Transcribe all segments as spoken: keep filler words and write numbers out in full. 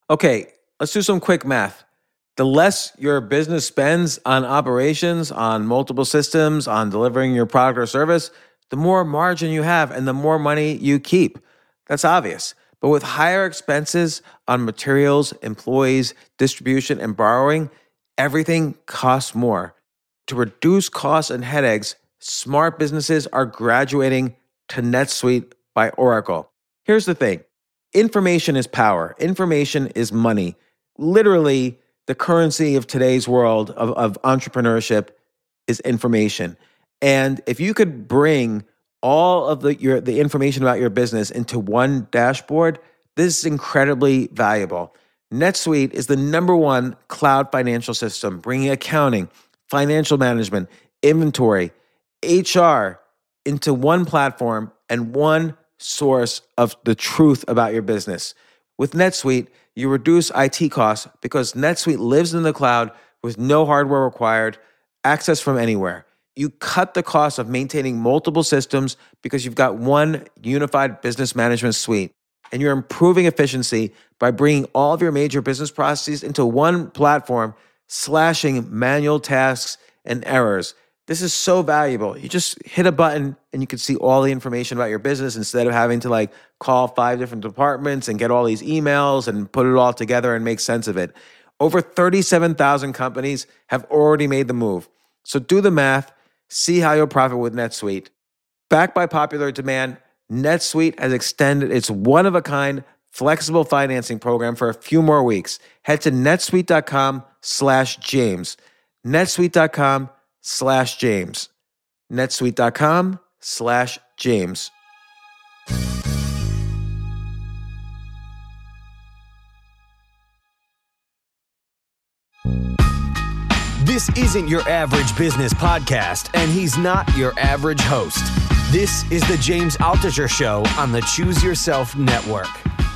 Okay, let's do some quick math. The less your business spends on operations, on multiple systems, on delivering your product or service, the more margin you have and the more money you keep. That's obvious. But with higher expenses on materials, employees, distribution, and borrowing, everything costs more. To reduce costs and headaches, smart businesses are graduating to NetSuite by Oracle. Here's the thing. Information is power. Information is money. Literally, the currency of today's world of, of entrepreneurship is information. And if you could bring all of the your the information about your business into one dashboard, this is incredibly valuable. NetSuite is the number one cloud financial system, bringing accounting, financial management, inventory, H R into one platform and one source of the truth about your business. With NetSuite, you reduce I T costs because NetSuite lives in the cloud with no hardware required, access from anywhere. You cut the cost of maintaining multiple systems because you've got one unified business management suite. And you're improving efficiency by bringing all of your major business processes into one platform, slashing manual tasks and errors. This is so valuable. You just hit a button and you can see all the information about your business instead of having to like call five different departments and get all these emails and put it all together and make sense of it. Over thirty-seven thousand companies have already made the move. So do the math, see how you'll profit with NetSuite. Backed by popular demand, NetSuite has extended its one-of-a-kind flexible financing program for a few more weeks. Head to netsuite.com slash James. netsuite.com slash James. netsuite.com slash James. This isn't your average business podcast, and he's not your average host. This is the James Altucher Show on the Choose Yourself Network.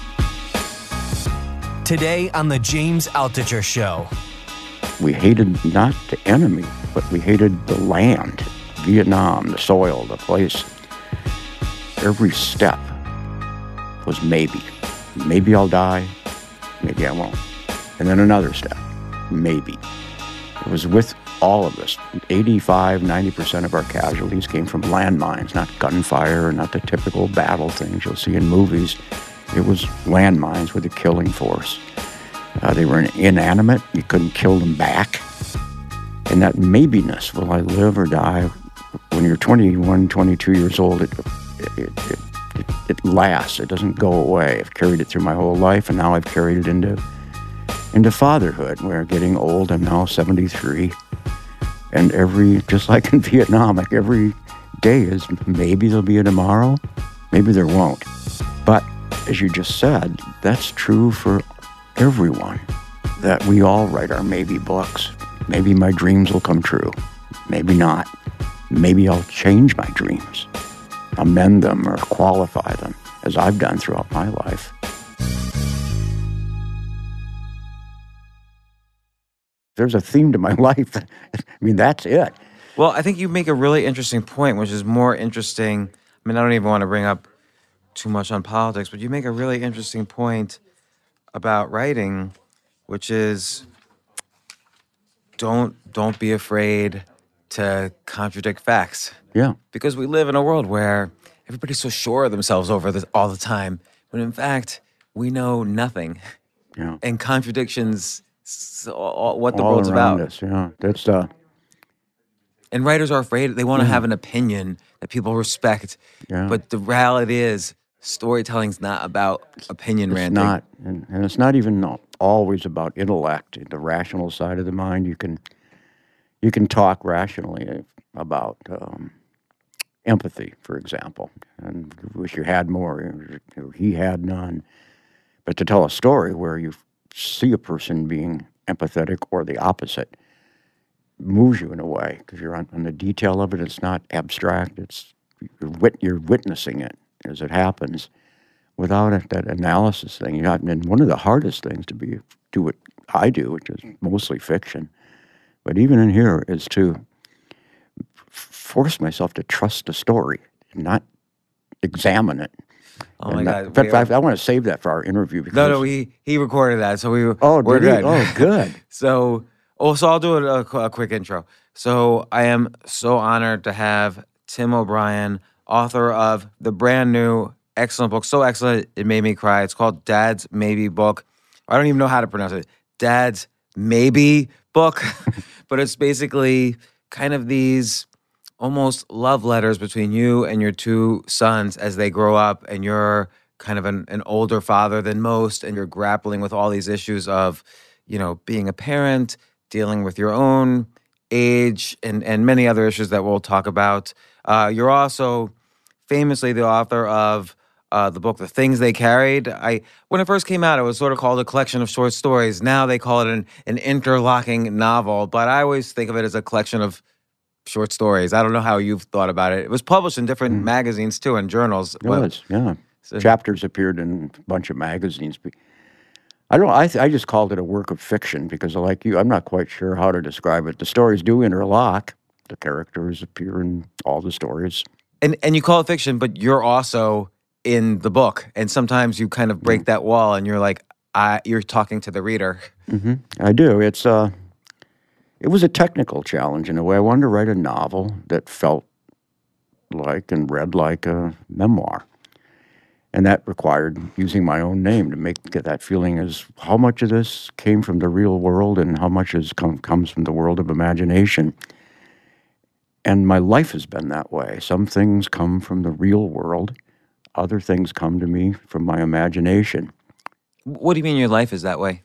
Today on the James Altucher Show. We hated not the enemy, but we hated the land, Vietnam, the soil, the place. Every step was maybe. Maybe I'll die, maybe I won't. And then another step, maybe. It was with all of us. eighty-five, ninety percent of our casualties came from landmines, not gunfire, not the typical battle things you'll see in movies. It was landmines with a killing force. Uh, they were inanimate. You couldn't kill them back. And that maybiness, will I live or die? When you're twenty-one, twenty-two years old, it, it, it, it, it lasts. It doesn't go away. I've carried it through my whole life, and now I've carried it into into fatherhood. We're getting old. I'm now seventy-three. And every, just like in Vietnam, like every day is maybe there'll be a tomorrow, maybe there won't. But as you just said, that's true for everyone, that we all write our maybe books. Maybe my dreams will come true. Maybe not. Maybe I'll change my dreams, amend them or qualify them, as I've done throughout my life. There's a theme to my life. I mean, that's it. Well, I think you make a really interesting point, which is more interesting. I mean, I don't even want to bring up too much on politics, but you make a really interesting point about writing, which is don't don't be afraid to contradict facts. Yeah. Because we live in a world where everybody's so sure of themselves over this all the time, when in fact, we know nothing. Yeah. And contradictions, so all, what the all world's around about. Us, yeah. That's uh And writers are afraid. They want to yeah. have an opinion that people respect. Yeah. But the reality is, storytelling's not about opinion It's ranting. not, and, and it's not even always about intellect, the rational side of the mind. You can you can talk rationally about um, empathy, for example, and wish you had more, or he had none. But to tell a story where you see a person being empathetic or the opposite moves you in a way, because you're on, on the detail of it. It's not abstract. It's you're, wit, you're witnessing it as it happens without a, that analysis thing. You know, and one of the hardest things to be do what I do, which is mostly fiction, but even in here, is to f- force myself to trust the story and not examine it. Oh And my that- God. In fact, we- I, I want to save that for our interview. Because no, no, he he recorded that, so we Oh, we're did he? good. Oh, good. So, oh, so I'll do a, a, a quick intro. So, I am so honored to have Tim O'Brien, author of the brand new excellent book, so excellent it made me cry. It's called Dad's Maybe Book. I don't even know how to pronounce it. Dad's Maybe Book, but it's basically kind of these almost love letters between you and your two sons as they grow up, and you're kind of an, an older father than most, and you're grappling with all these issues of, you know, being a parent, dealing with your own age, and and many other issues that we'll talk about. Uh, you're also famously the author of uh, the book, The Things They Carried. I when it first came out, it was sort of called a collection of short stories. Now they call it an, an interlocking novel, but I always think of it as a collection of short stories. I don't know how you've thought about it. It was published in different Mm. magazines too, and journals. It was, yeah. So- Chapters appeared in a bunch of magazines. I don't. I th- I just called it a work of fiction because, like you, I'm not quite sure how to describe it. The stories do interlock. The characters appear in all the stories. And and you call it fiction, but you're also in the book. And sometimes you kind of break that wall, and you're like, I, you're talking to the reader. hmm I do. It's uh, it was a technical challenge in a way. I wanted to write a novel that felt like and read like a memoir. And that required using my own name to make get that feeling as how much of this came from the real world and how much is come, comes from the world of imagination. And my life has been that way. Some things come from the real world. Other things come to me from my imagination. What do you mean your life is that way?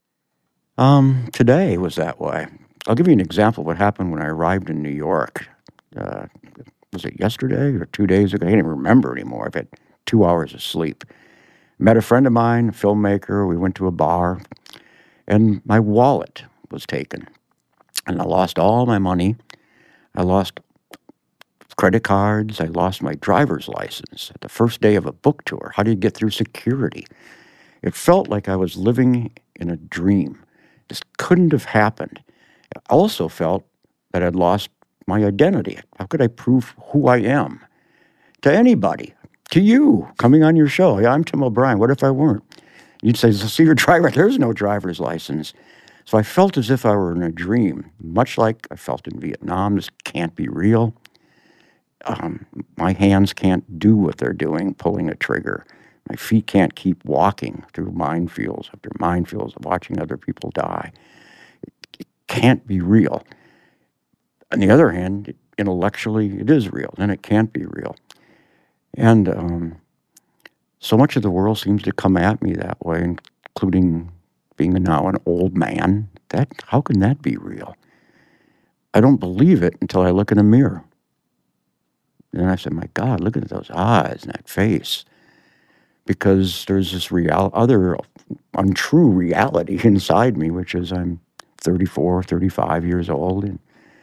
Um, today was that way. I'll give you an example of what happened when I arrived in New York. Uh, was it yesterday or two days ago? I can't even remember anymore. I've had two hours of sleep. Met a friend of mine, a filmmaker. We went to a bar, and my wallet was taken. And I lost all my money. I lost credit cards. I lost my driver's license at the first day of a book tour. How do you get through security? It felt like I was living in a dream. This couldn't have happened. I also felt that I'd lost my identity. How could I prove who I am to anybody? To you, coming on your show. Yeah, I'm Tim O'Brien. What if I weren't? You'd say, see your driver. There's no driver's license. So I felt as if I were in a dream, much like I felt in Vietnam. This can't be real. Um, my hands can't do what they're doing, pulling a trigger. My feet can't keep walking through minefields after minefields of watching other people die. It, it can't be real. On the other hand, intellectually, it is real, and it can't be real. And um, so much of the world seems to come at me that way, including being now an old man. That how can that be real? I don't believe it until I look in a mirror. And I said, my God, look at those eyes and that face. Because there's this real, other untrue reality inside me, which is I'm thirty-four, thirty-five years old, and,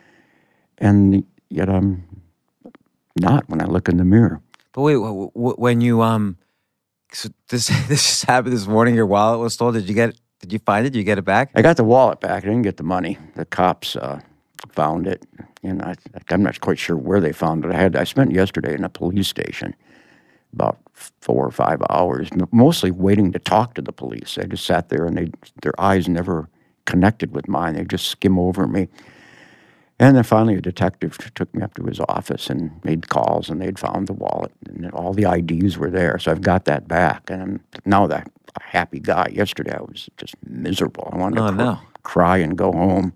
and yet I'm not when I look in the mirror. But wait, w- w- when you um, so this this just happened this morning. Your wallet was stolen. Did you get? Did you find it? Did you get it back? I got the wallet back. I didn't get the money. The cops uh, found it, and I, I'm not quite sure where they found it. I had I spent yesterday in a police station, about four or five hours, mostly waiting to talk to the police. I just sat there, and they their eyes never connected with mine. They just skim over me. And then finally a detective took me up to his office and made calls, and they'd found the wallet, and all the I Ds were there. So I've got that back, and I'm now that a happy guy. Yesterday I was just miserable. I wanted Oh, to cr- no. cry and go home.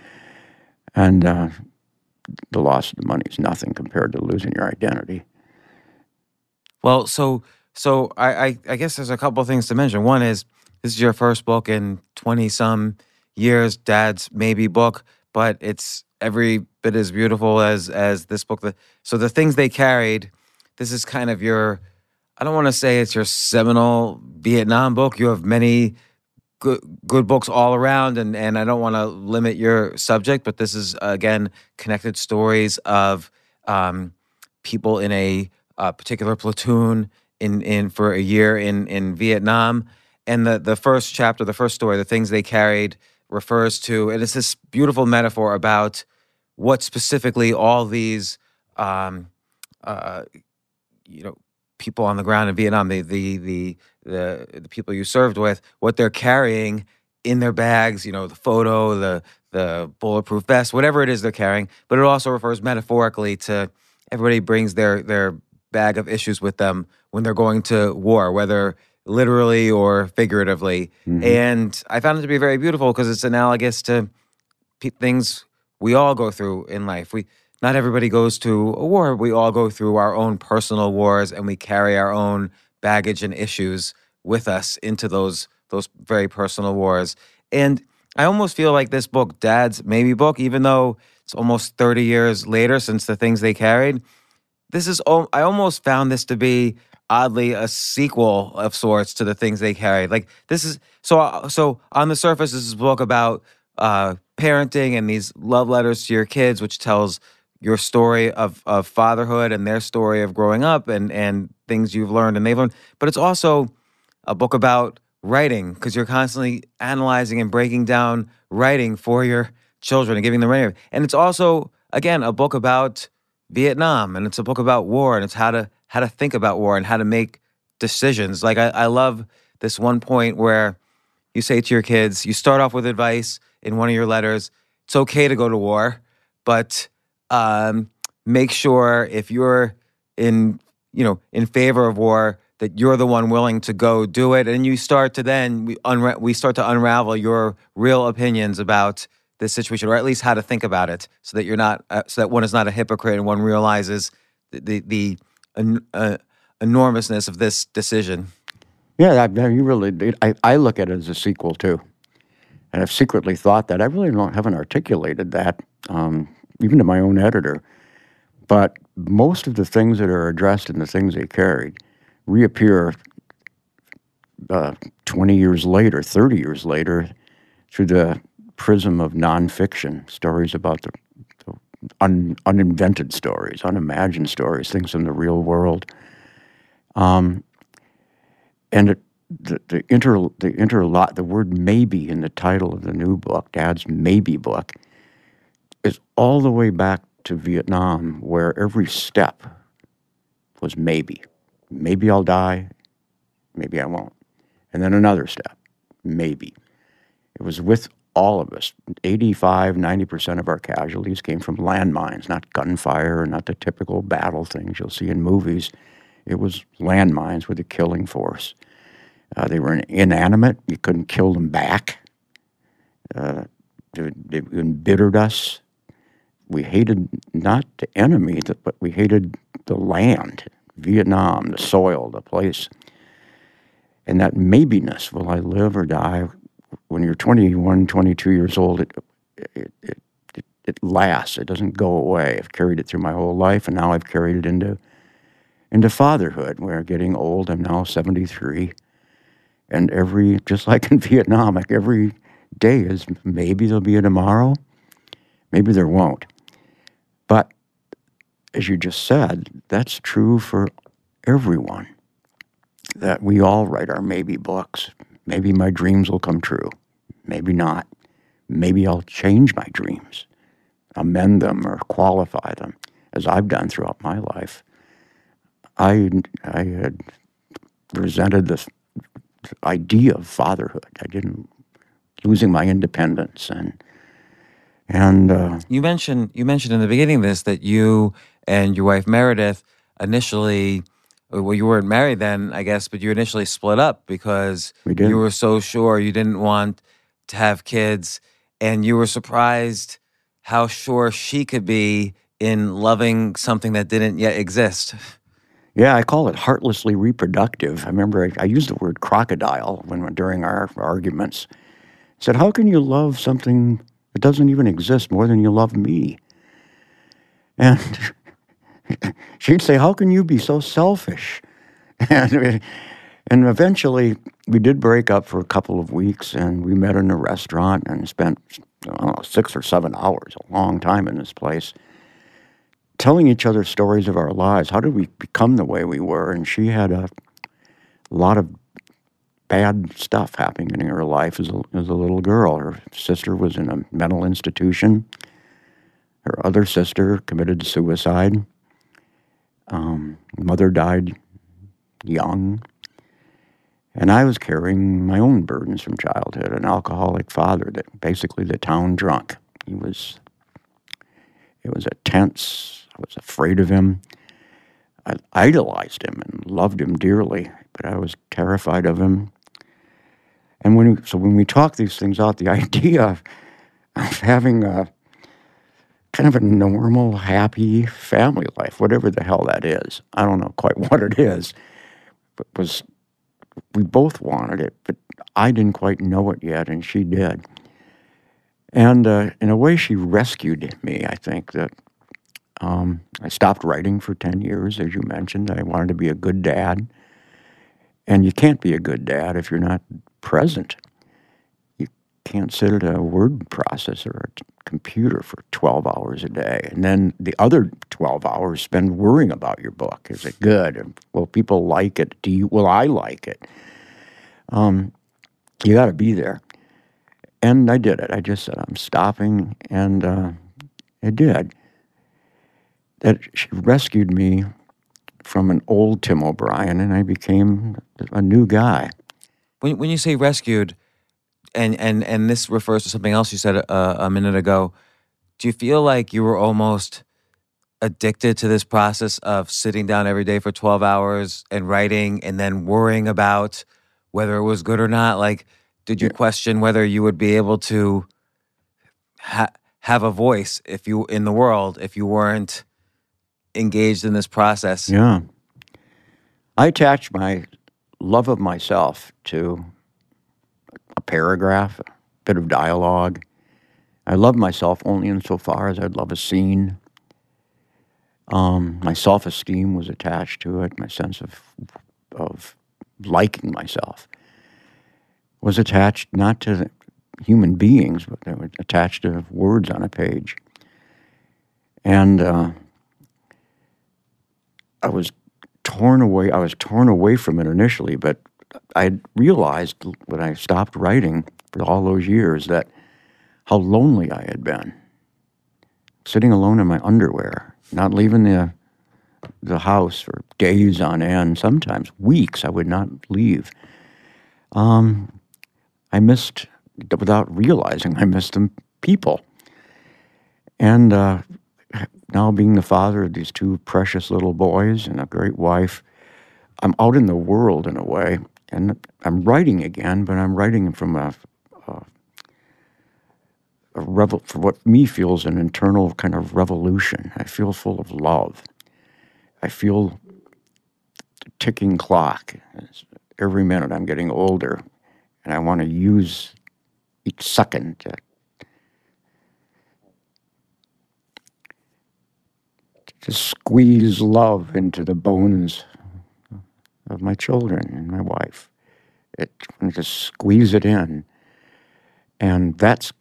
And uh, the loss of the money is nothing compared to losing your identity. Well, so so I, I I guess there's a couple of things to mention. One is this is your first book in twenty some years, Dad's Maybe Book, but it's every bit as beautiful as as this book. So the things they carried, this is kind of your, I don't want to say it's your seminal Vietnam book. You have many good good books all around, and and I don't want to limit your subject, but this is again connected stories of um, people in a, a particular platoon in in for a year in in Vietnam. And the the first chapter, the first story, The Things They Carried, refers to, and it's this beautiful metaphor about what specifically all these, um, uh, you know, people on the ground in Vietnam, the the the the, the people you served with, what they're carrying in their bags, you know, the photo, the the bulletproof vest, whatever it is they're carrying. But it also refers metaphorically to everybody brings their their bag of issues with them when they're going to war, whether literally or figuratively. Mm-hmm. And I found it to be very beautiful because it's analogous to pe- things we all go through in life. We not everybody goes to a war. We all go through our own personal wars, and we carry our own baggage and issues with us into those those very personal wars. And I almost feel like this book, Dad's Maybe book, even though it's almost thirty years later since the things they carried, this is al- I almost found this to be oddly a sequel of sorts to the things they carried. Like this is so so on the surface, this is a book about uh, parenting and these love letters to your kids, which tells your story of of fatherhood and their story of growing up and and things you've learned and they've learned. But it's also a book about writing because you're constantly analyzing and breaking down writing for your children and giving them writing. And it's also, again, a book about Vietnam, and it's a book about war, and it's how to how to think about war and how to make decisions. Like I, I love this one point where you say to your kids, you start off with advice in one of your letters. It's okay to go to war, but um, make sure if you're in you know in favor of war, that you're the one willing to go do it, and you start to then we unra- we start to unravel your real opinions about this situation, or at least how to think about it, so that you're not, uh, so that one is not a hypocrite, and one realizes the the, the en- uh, enormousness of this decision. Yeah, that, that you really did. I, I look at it as a sequel too, and I've secretly thought that. I really don't haven't articulated that, um, even to my own editor. But most of the things that are addressed in the things they carried reappear uh, twenty years later, thirty years later, through the prism of nonfiction, stories about the, the un, uninvented stories, unimagined stories, things in the real world. Um, and it, the the inter the interlot the word maybe in the title of the new book, Dad's Maybe book, is all the way back to Vietnam, where every step was maybe. Maybe I'll die, maybe I won't. And then another step, maybe. It was with all of us. eighty-five, ninety percent of our casualties came from landmines, not gunfire, not the typical battle things you'll see in movies. It was landmines with a killing force. Uh, they were inanimate. You couldn't kill them back. Uh, they, they embittered us. We hated not the enemy, but we hated the land, Vietnam, the soil, the place. And that maybiness, will I live or die? When you're twenty-one, twenty-two years old, it, it, it, it, it lasts. It doesn't go away. I've carried it through my whole life, and now I've carried it into, into fatherhood. We're getting old. I'm now seventy-three. And every, just like in Vietnam, like every day is maybe there'll be a tomorrow, maybe there won't. But as you just said, that's true for everyone, that we all write our maybe books. Maybe my dreams will come true. Maybe not. Maybe I'll change my dreams, amend them or qualify them, as I've done throughout my life. I, I had resented this idea of fatherhood. I didn't, losing my independence and and uh, You mentioned you mentioned in the beginning of this that you and your wife Meredith initially, well, you weren't married then, I guess, but you initially split up because We did. you were so sure you didn't want to have kids, and you were surprised how sure she could be in loving something that didn't yet exist. yeah, I call it heartlessly reproductive. I remember I, I used the word crocodile when during our arguments. I said, how can you love something that doesn't even exist more than you love me? And she'd say, how can you be so selfish? And, and eventually, we did break up for a couple of weeks, and we met in a restaurant and spent I don't know, six or seven hours, a long time in this place, telling each other stories of our lives. How did we become the way we were? And she had a lot of bad stuff happening in her life as a, as a little girl. Her sister was in a mental institution. Her other sister committed suicide. Um, mother died young. And I was carrying my own burdens from childhood, an alcoholic father, that basically the town drunk. He was, it was a tense, I was afraid of him. I idolized him and loved him dearly, but I was terrified of him. And when we, so when we talk these things out, the idea of, of having a kind of a normal, happy family life, whatever the hell that is, I don't know quite what it is, but was, we both wanted it, but I didn't quite know it yet, and she did. And uh, in a way, she rescued me, I think, that um, I stopped writing for ten years, as you mentioned. I wanted to be a good dad. And you can't be a good dad if you're not present. You can't sit at a word processor or a computer for twelve hours a day. And then the other twelve hours spend worrying about your book. Is it good? Will people like it? Do you, will I like it? Um, you got to be there. And I did it. I just said, I'm stopping, and uh, I did. That she rescued me from an old Tim O'Brien, and I became a new guy. When when you say rescued, and and and this refers to something else you said a, a minute ago, do you feel like you were almost addicted to this process of sitting down every day for twelve hours and writing, and then worrying about whether it was good or not? Like, did you yeah. question whether you would be able to ha- have a voice if you in the world if you weren't engaged in this process? Yeah. I attached my love of myself to a paragraph, a bit of dialogue. I love myself only insofar as I'd love a scene. Um, my self-esteem was attached to it. My sense of of liking myself was attached not to human beings, but they were attached to words on a page. And uh, I was torn away. I was torn away from it initially, but I realized when I stopped writing for all those years that how lonely I had been, sitting alone in my underwear, not leaving the the house for days on end, sometimes weeks. I would not leave. Um, I missed, without realizing, I missed them people. And uh, now being the father of these two precious little boys and a great wife, I'm out in the world in a way, and I'm writing again, but I'm writing from a, a, a revel, for what me feels an internal kind of revolution. I feel full of love. I feel the ticking clock. Every minute I'm getting older, and I want to use each second to to squeeze love into the bones of my children and my wife. It, just squeeze it in. And that's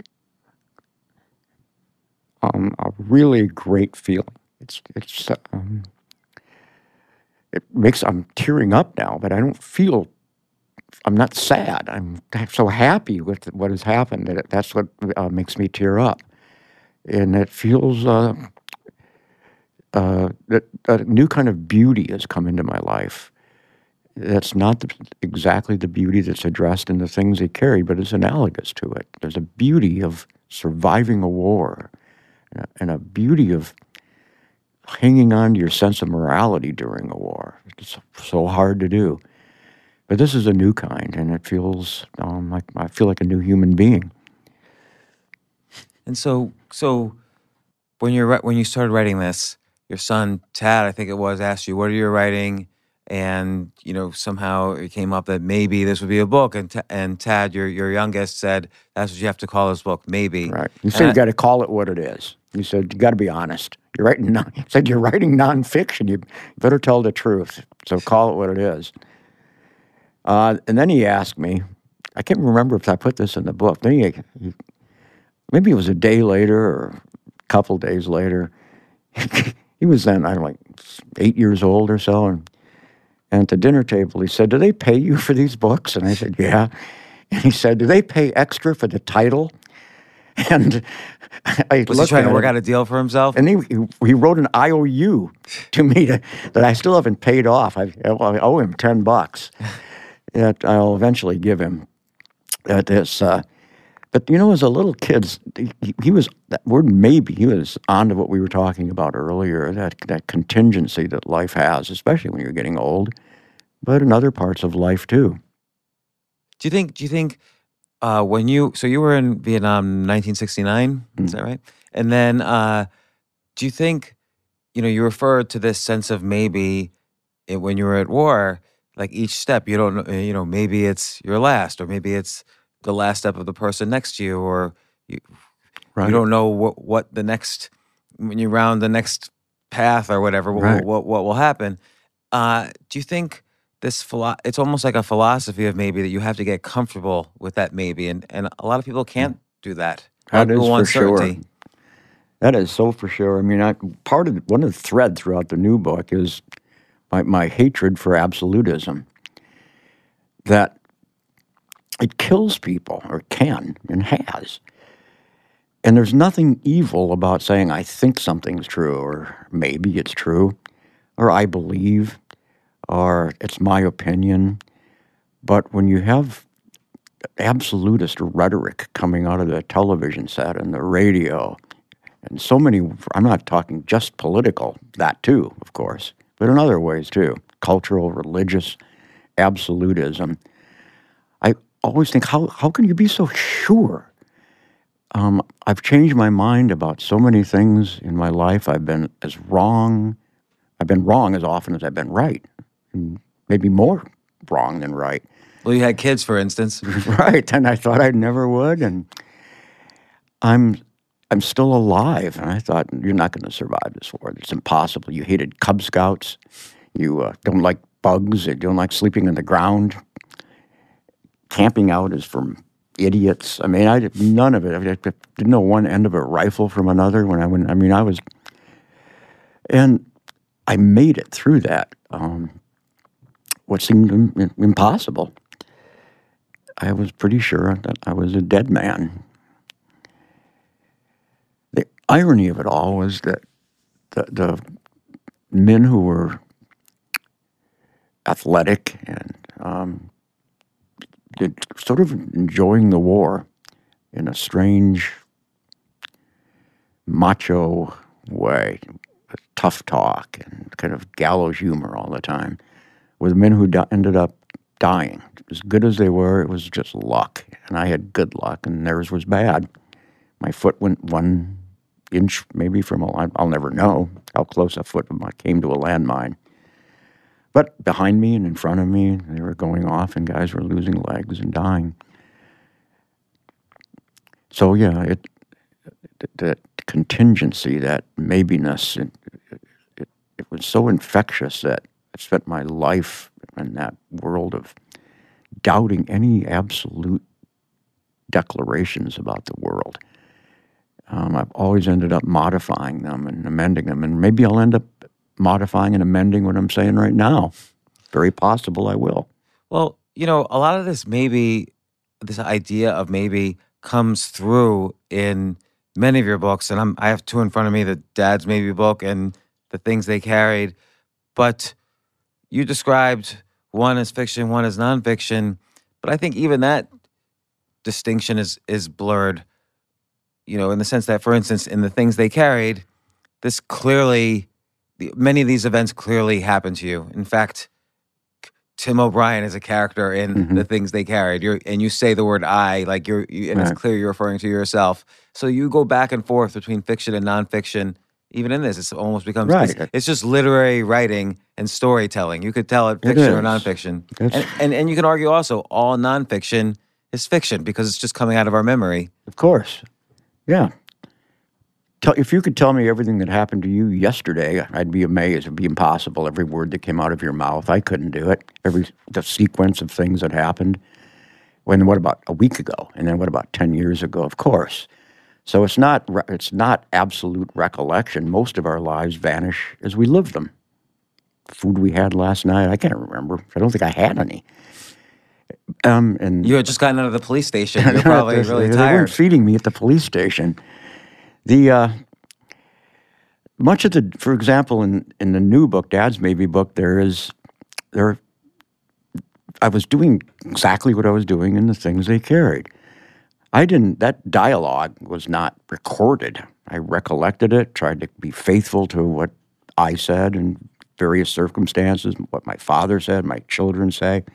um, a really great feeling. It's, it's, um, it makes, I'm tearing up now, but I don't feel, I'm not sad. I'm, I'm so happy with what has happened that it, that's what uh, makes me tear up. And it feels, uh, Uh, that a new kind of beauty has come into my life. That's not the, exactly the beauty that's addressed in the things they carry, but it's analogous to it. There's a beauty of surviving a war, and a, and a beauty of hanging on to your sense of morality during a war. It's so hard to do. But this is a new kind, and it feels um, like I feel like a new human being. And so, so when you're when you started writing this, your son, Tad, I think it was, asked you, what are you writing? And, you know, somehow it came up that maybe this would be a book. And, and Tad, your your youngest, said, that's what you have to call this book, maybe. Right. You said you got to call it what it is. You said, you got to be honest. You're writing, non, you said you're writing nonfiction. You better tell the truth. So call it what it is. Uh, and then he asked me, I can't remember if I put this in the book. Then he, he, maybe it was a day later or a couple days later. He was then, I don't know, like eight years old or so, and, and at the dinner table he said, do they pay you for these books? And I said, yeah. And he said, do they pay extra for the title? And I Was he trying to work out a deal for himself? And he, he he wrote an I O U to me to, that I still haven't paid off. I, I owe him ten bucks that I'll eventually give him. At this, uh, but you know, as a little kid, he, he was that word maybe. He was on to what we were talking about earlier. That that contingency that life has, especially when you're getting old, but in other parts of life too. Do you think? Do you think? Uh, when you so you were in Vietnam in nineteen sixty-nine, is that right? And then uh, do you think, you know, you referred to this sense of maybe it, when you were at war, like each step you don't know, you know, maybe it's your last, or maybe it's the last step of the person next to you, or you, right. you don't know what what the next when you round the next path or whatever, right. what, what what will happen. Uh, do you think? This philo- it's almost like a philosophy of maybe that you have to get comfortable with that maybe, and, and a lot of people can't do that. That is for sure. That is so for sure. I mean, I, part of one of the threads throughout the new book is my, my hatred for absolutism. That it kills people, or can, and has. And there's nothing evil about saying I think something's true, or maybe it's true, or I believe, or it's my opinion. But when you have absolutist rhetoric coming out of the television set and the radio, and so many, I'm not talking just political, that too, of course, but in other ways too, cultural, religious, absolutism, I always think, how, how can you be so sure? Um, I've changed my mind about so many things in my life. I've been as wrong, I've been wrong as often as I've been right. Maybe more wrong than right. Well, you had kids, for instance. Right, and I thought I never would, and I'm I'm still alive, and I thought, you're not going to survive this war. It's impossible. You hated Cub Scouts. You uh, don't like bugs. You don't like sleeping on the ground. Camping out is for idiots. I mean, I did none of it. I, mean, I didn't know one end of a rifle from another when I went. I mean, I was, and I made it through that. Um, what seemed impossible. I was pretty sure that I was a dead man. The irony of it all was that the, the men who were athletic and um, did sort of enjoying the war in a strange, macho way, tough talk and kind of gallows humor all the time, were the men who di- ended up dying. As good as they were, it was just luck. And I had good luck, and theirs was bad. My foot went one inch, maybe from a, I'll never know how close a foot came to a landmine. But behind me and in front of me, they were going off, and guys were losing legs and dying. So yeah, it that contingency, that maybiness, it, it, it was so infectious that I spent my life in that world of doubting any absolute declarations about the world. Um, I've always ended up modifying them and amending them, and maybe I'll end up modifying and amending what I'm saying right now. Very possible I will. Well, you know, a lot of this maybe, this idea of maybe comes through in many of your books, and I'm, I have two in front of me, the Dad's Maybe book and The Things They Carried, but you described one as fiction, one as nonfiction, but I think even that distinction is is blurred, you know, in the sense that, for instance, in The Things They Carried, this clearly, many of these events clearly happened to you. In fact, Tim O'Brien is a character in mm-hmm. The Things They Carried. You're, and you say the word I, like you're, you, and right. It's clear you're referring to yourself. So you go back and forth between fiction and nonfiction. Even in this, it almost becomes, right. it's, it's just literary writing and storytelling. You could tell it fiction it or nonfiction. And, and and you can argue also all nonfiction is fiction because it's just coming out of our memory. Of course. Yeah. Tell, if you could tell me everything that happened to you yesterday, I'd be amazed. It'd be impossible. Every word that came out of your mouth, I couldn't do it. Every the sequence of things that happened. When what about a week ago? And then what about ten years ago? Of course. So it's not it's not absolute recollection. Most of our lives vanish as we live them. Food we had last night, I can't remember. I don't think I had any. Um, and You had just gotten out of the police station. You're probably really they tired. weren't feeding me at the police station. The uh, much of the, for example, in, in the new book, Dad's Maybe book, there is there. I was doing exactly what I was doing in the things they carried. I didn't. That dialogue was not recorded. I recollected it, tried to be faithful to what I said in various circumstances, what my father said, my children say.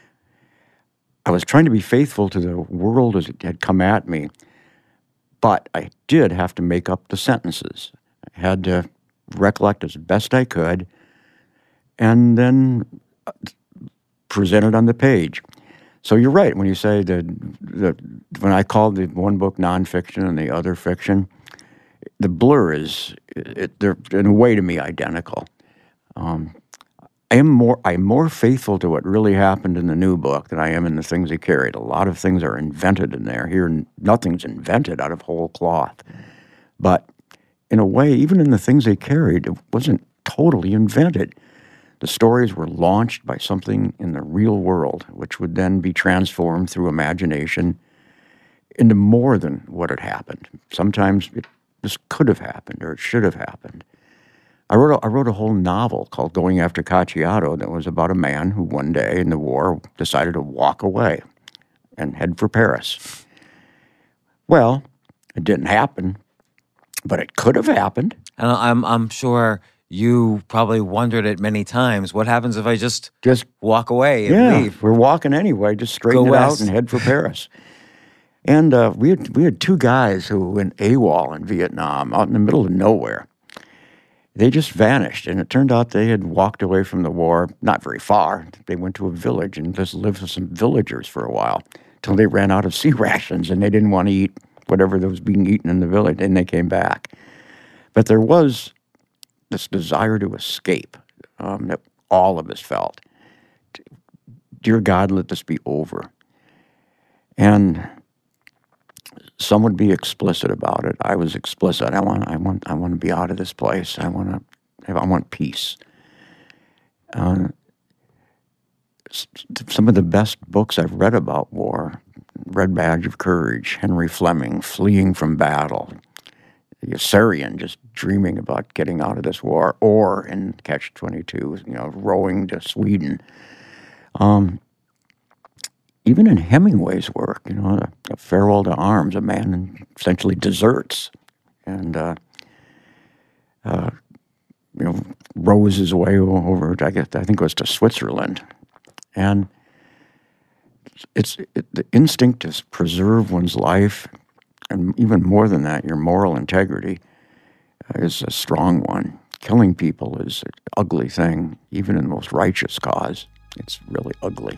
I was trying to be faithful to the world as it had come at me, but I did have to make up the sentences. I had to recollect as best I could, and then present it on the page. So you're right when you say that, that when I called the one book nonfiction and the other fiction, the blur is, it, they're in a way to me identical. Um, I am more I'm more faithful to what really happened in the new book than I am in the things they carried. A lot of things are invented in there. Here, nothing's invented out of whole cloth. But in a way, even in the things they carried, it wasn't totally invented. The stories were launched by something in the real world, which would then be transformed through imagination into more than what had happened. Sometimes it just could have happened or it should have happened. I wrote a, I wrote a whole novel called Going After Cacciato that was about a man who one day in the war decided to walk away and head for Paris. Well, it didn't happen, but it could have happened. And I'm I'm sure you probably wondered it many times. What happens if I just Just walk away and yeah, leave? we're walking anyway. Just straighten Go it west. out and head for Paris. And uh, we had we had two guys who went AWOL in Vietnam, out in the middle of nowhere. They just vanished, and it turned out they had walked away from the war, not very far. They went to a village and just lived with some villagers for a while until they ran out of sea rations, and they didn't want to eat whatever that was being eaten in the village, and they came back. But there was this desire to escape um, that all of us felt. Dear God, let this be over. And some would be explicit about it. I was explicit. I want, I want, I want to be out of this place. I want to, I want peace. Uh, some of the best books I've read about war: Red Badge of Courage, Henry Fleming, Fleeing from Battle, the Assyrian, just dreaming about getting out of this war, or in Catch twenty-two, you know, rowing to Sweden. Um, Even in Hemingway's work, you know, a, a Farewell to Arms, a man essentially deserts and, uh, uh, you know, rows his way over, I guess, I think it was to Switzerland. And it's it, the instinct to preserve one's life, and even more than that, your moral integrity, uh, is a strong one. Killing people is an ugly thing, even in the most righteous cause. It's really ugly.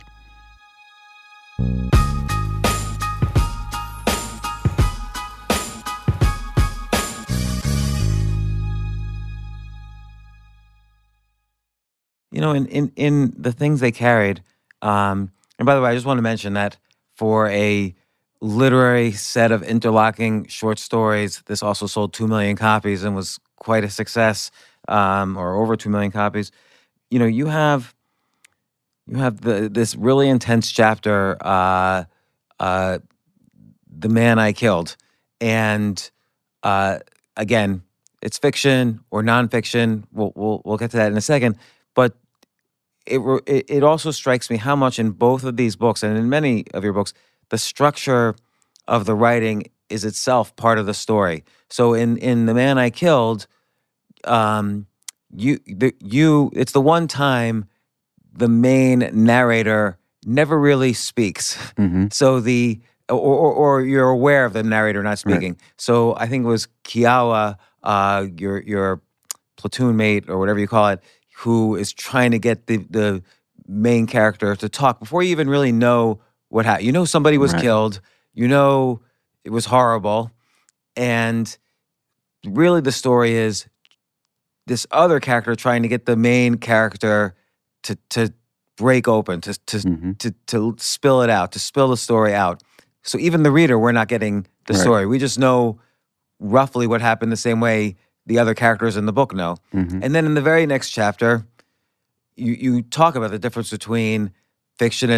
You know, in, in, in the things they carried, um, and by the way, I just want to mention that for a literary set of interlocking short stories, this also sold two million copies and was quite a success, um, or over two million copies. You know, you have you have the this really intense chapter, uh, uh, The Man I Killed. And uh, again, it's fiction or nonfiction. We'll, we'll, we'll get to that in a second. But it, it it also strikes me how much in both of these books and in many of your books, the structure of the writing is itself part of the story. So in, in The Man I Killed, um, you the, you it's the one time the main narrator never really speaks. Mm-hmm. So the or, or or you're aware of the narrator not speaking. Right. So I think it was Kiowa, uh, your your platoon mate or whatever you call it, who is trying to get the the main character to talk before you even really know what happened. You know somebody was Right. killed. You know it was horrible, and really the story is this other character trying to get the main character to to break open, to to Mm-hmm. to to spill it out, to spill the story out. So even the reader, we're not getting the Right. story. We just know roughly what happened the same way the other characters in the book know. Mm-hmm. And then in the very next chapter, you you talk about the difference between fiction and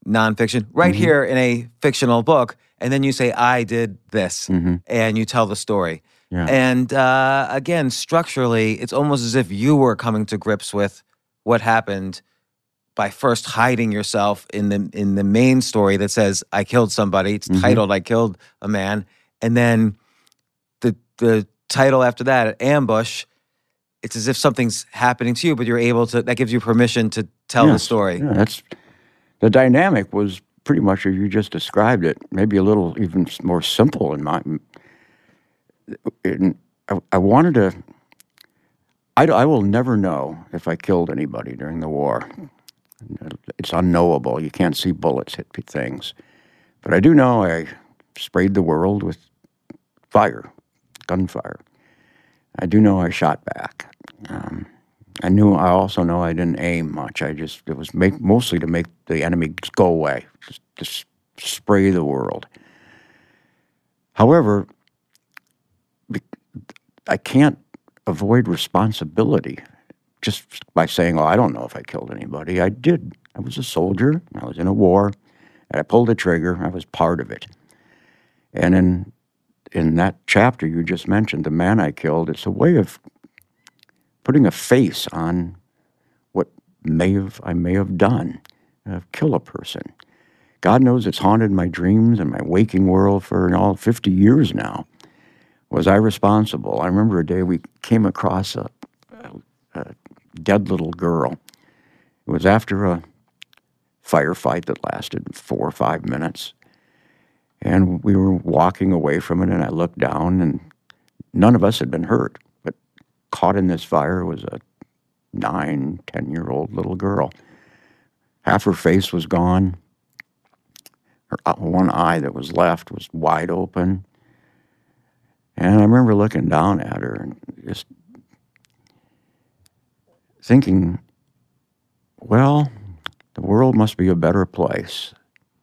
nonfiction, right Mm-hmm. here in a fictional book, and then you say, I did this, Mm-hmm. and you tell the story. Yeah. And uh, again, structurally, it's almost as if you were coming to grips with what happened by first hiding yourself in the in the main story that says, I killed somebody. It's Mhm. titled, I Killed a Man. And then the the title after that, Ambush, it's as if something's happening to you, but you're able to, that gives you permission to tell the Yes. story. Yeah, that's the dynamic was pretty much as you just described it. Maybe a little even s- more simple in my. In, I, I wanted to. I, I will never know if I killed anybody during the war. It's unknowable. You can't see bullets hit p- things, but I do know I sprayed the world with fire, gunfire. I do know I shot back. Um, I knew. I also know I didn't aim much. I just it was make, mostly to make the enemy go away, just, just spray the world. However, be- I can't avoid responsibility just by saying, "Oh, I don't know if I killed anybody." I did. I was a soldier. I was in a war, and I pulled the trigger. I was part of it. And in in that chapter you just mentioned, the man I killed, it's a way of putting a face on what may have I may have done, uh, kill a person. God knows it's haunted my dreams and my waking world for all fifty years now. Was I responsible? I remember a day we came across a, a, a dead little girl. It was after a firefight that lasted four or five minutes. And we were walking away from it, and I looked down, and none of us had been hurt. But caught in this fire was a nine, ten-year-old little girl. Half her face was gone. Her uh, one eye that was left was wide open. And I remember looking down at her and just thinking, well, the world must be a better place.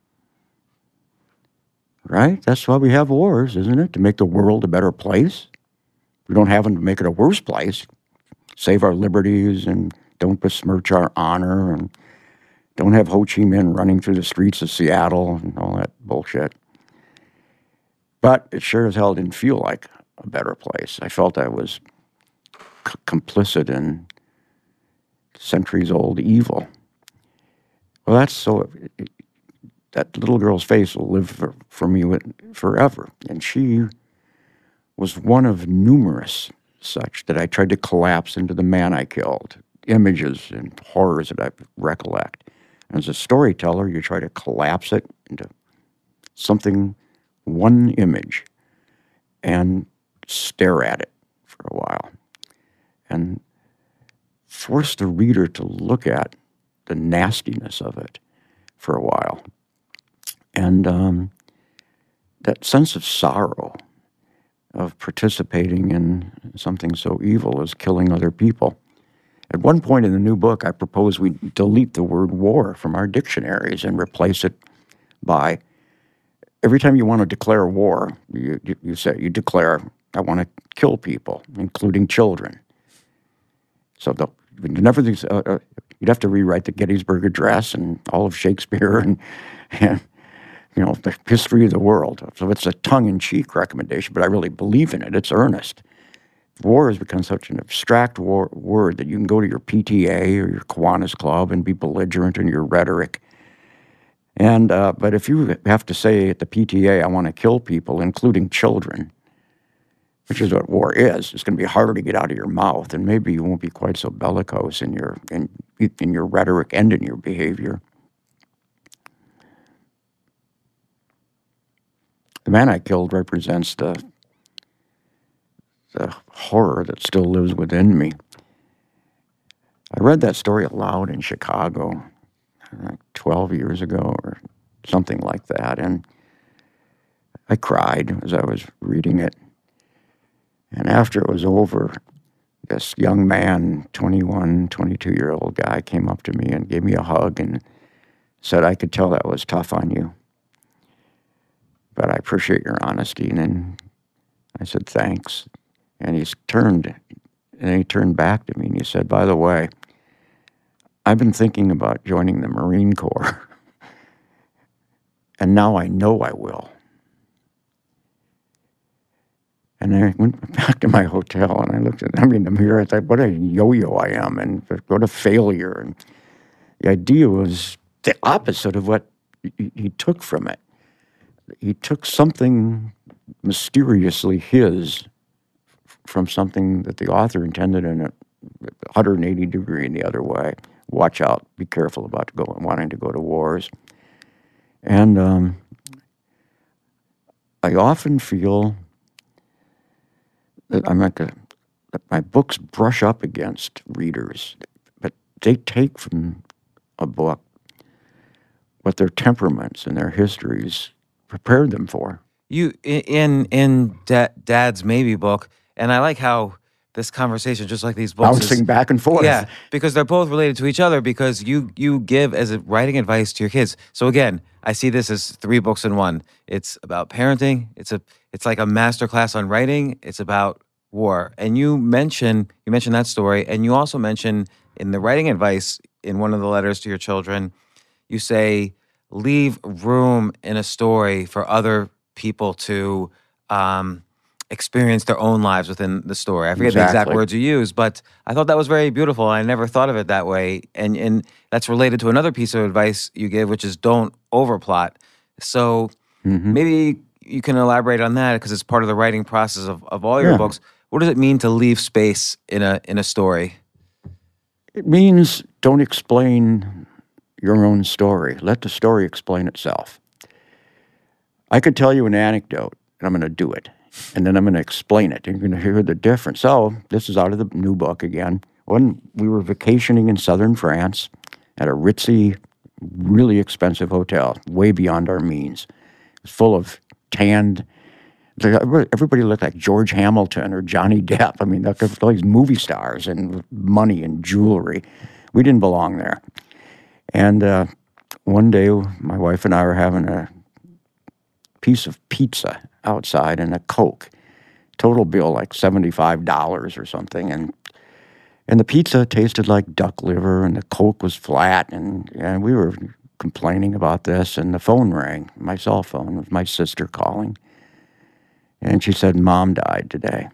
Right? That's why we have wars, isn't it? To make the world a better place. We don't have them to make it a worse place. Save our liberties and don't besmirch our honor and don't have Ho Chi Minh running through the streets of Seattle and all that bullshit. But it sure as hell didn't feel like a better place. I felt I was c- complicit in centuries-old evil. Well, that's so... It, that little girl's face will live for, for me forever. And she was one of numerous such that I tried to collapse into the man I killed. Images and horrors that I recollect. As a storyteller, you try to collapse it into something, one image, and stare at it for a while. And force the reader to look at the nastiness of it for a while. And um, that sense of sorrow of participating in something so evil as killing other people. At one point in the new book, I propose we delete the word war from our dictionaries and replace it by, every time you want to declare war, you, you, you say, you declare, I want to kill people, including children. So the, never, uh, uh, you'd have to rewrite the Gettysburg Address and all of Shakespeare and, and you know, the history of the world. So it's a tongue-in-cheek recommendation, but I really believe in it. It's earnest. War has become such an abstract war, word that you can go to your P T A or your Kiwanis Club and be belligerent in your rhetoric. And uh, but if you have to say at the P T A, I want to kill people, including children, which is what war is, it's going to be harder to get out of your mouth, and maybe you won't be quite so bellicose in your in, in your rhetoric and in your behavior. The man I killed represents the the horror that still lives within me. I read that story aloud in Chicago like twelve years ago or something like that, and I cried as I was reading it. And after it was over, this young man, twenty-one, twenty-two-year-old guy, came up to me and gave me a hug and said, I could tell that was tough on you, but I appreciate your honesty. And then I said, thanks. And he turned, and he turned back to me and he said, by the way, I've been thinking about joining the Marine Corps. And now I know I will. And I went back to my hotel and I looked at, I mean, the mirror, I thought, what a yo-yo I am, and what a failure. And the idea was the opposite of what he, he took from it. He took something mysteriously his from something that the author intended in a one hundred eighty degree in the other way. Watch out, be careful about going, wanting to go to wars. And um, I often feel that I'm like a, that my books brush up against readers, but they take from a book what their temperaments and their histories prepared them for. You in in da- Dad's Maybe book, and I like how this conversation, just like these books, Bouncing is, back and forth. Yeah, because they're both related to each other. Because you you give as a writing advice to your kids. So again, I see this as three books in one. It's about parenting. It's a it's like a masterclass on writing. It's about war. And you mention you mentioned that story, and you also mention in the writing advice in one of the letters to your children, you say leave room in a story for other people to um, experience their own lives within the story. I forget the exact Exactly. words you use, but I thought that was very beautiful. I never thought of it that way. And and that's related to another piece of advice you give, which is don't overplot. So Mm-hmm. maybe you can elaborate on that because it's part of the writing process of, of all your Yeah. books. What does it mean to leave space in a in a story? It means don't explain your own story. Let the story explain itself. I could tell you an anecdote, and I'm going to do it. And then I'm going to explain it. And you're going to hear the difference. So this is out of the new book again. When we were vacationing in southern France at a ritzy, really expensive hotel, way beyond our means. It was full of tanned, everybody looked like George Hamilton or Johnny Depp. I mean, all these movie stars and money and jewelry. We didn't belong there. And uh, one day, my wife and I were having a piece of pizza outside and a Coke. Total bill like seventy-five dollars or something. And and the pizza tasted like duck liver and the Coke was flat. And, and we were complaining about this. And the phone rang, my cell phone. It was my sister calling. And she said, Mom died today.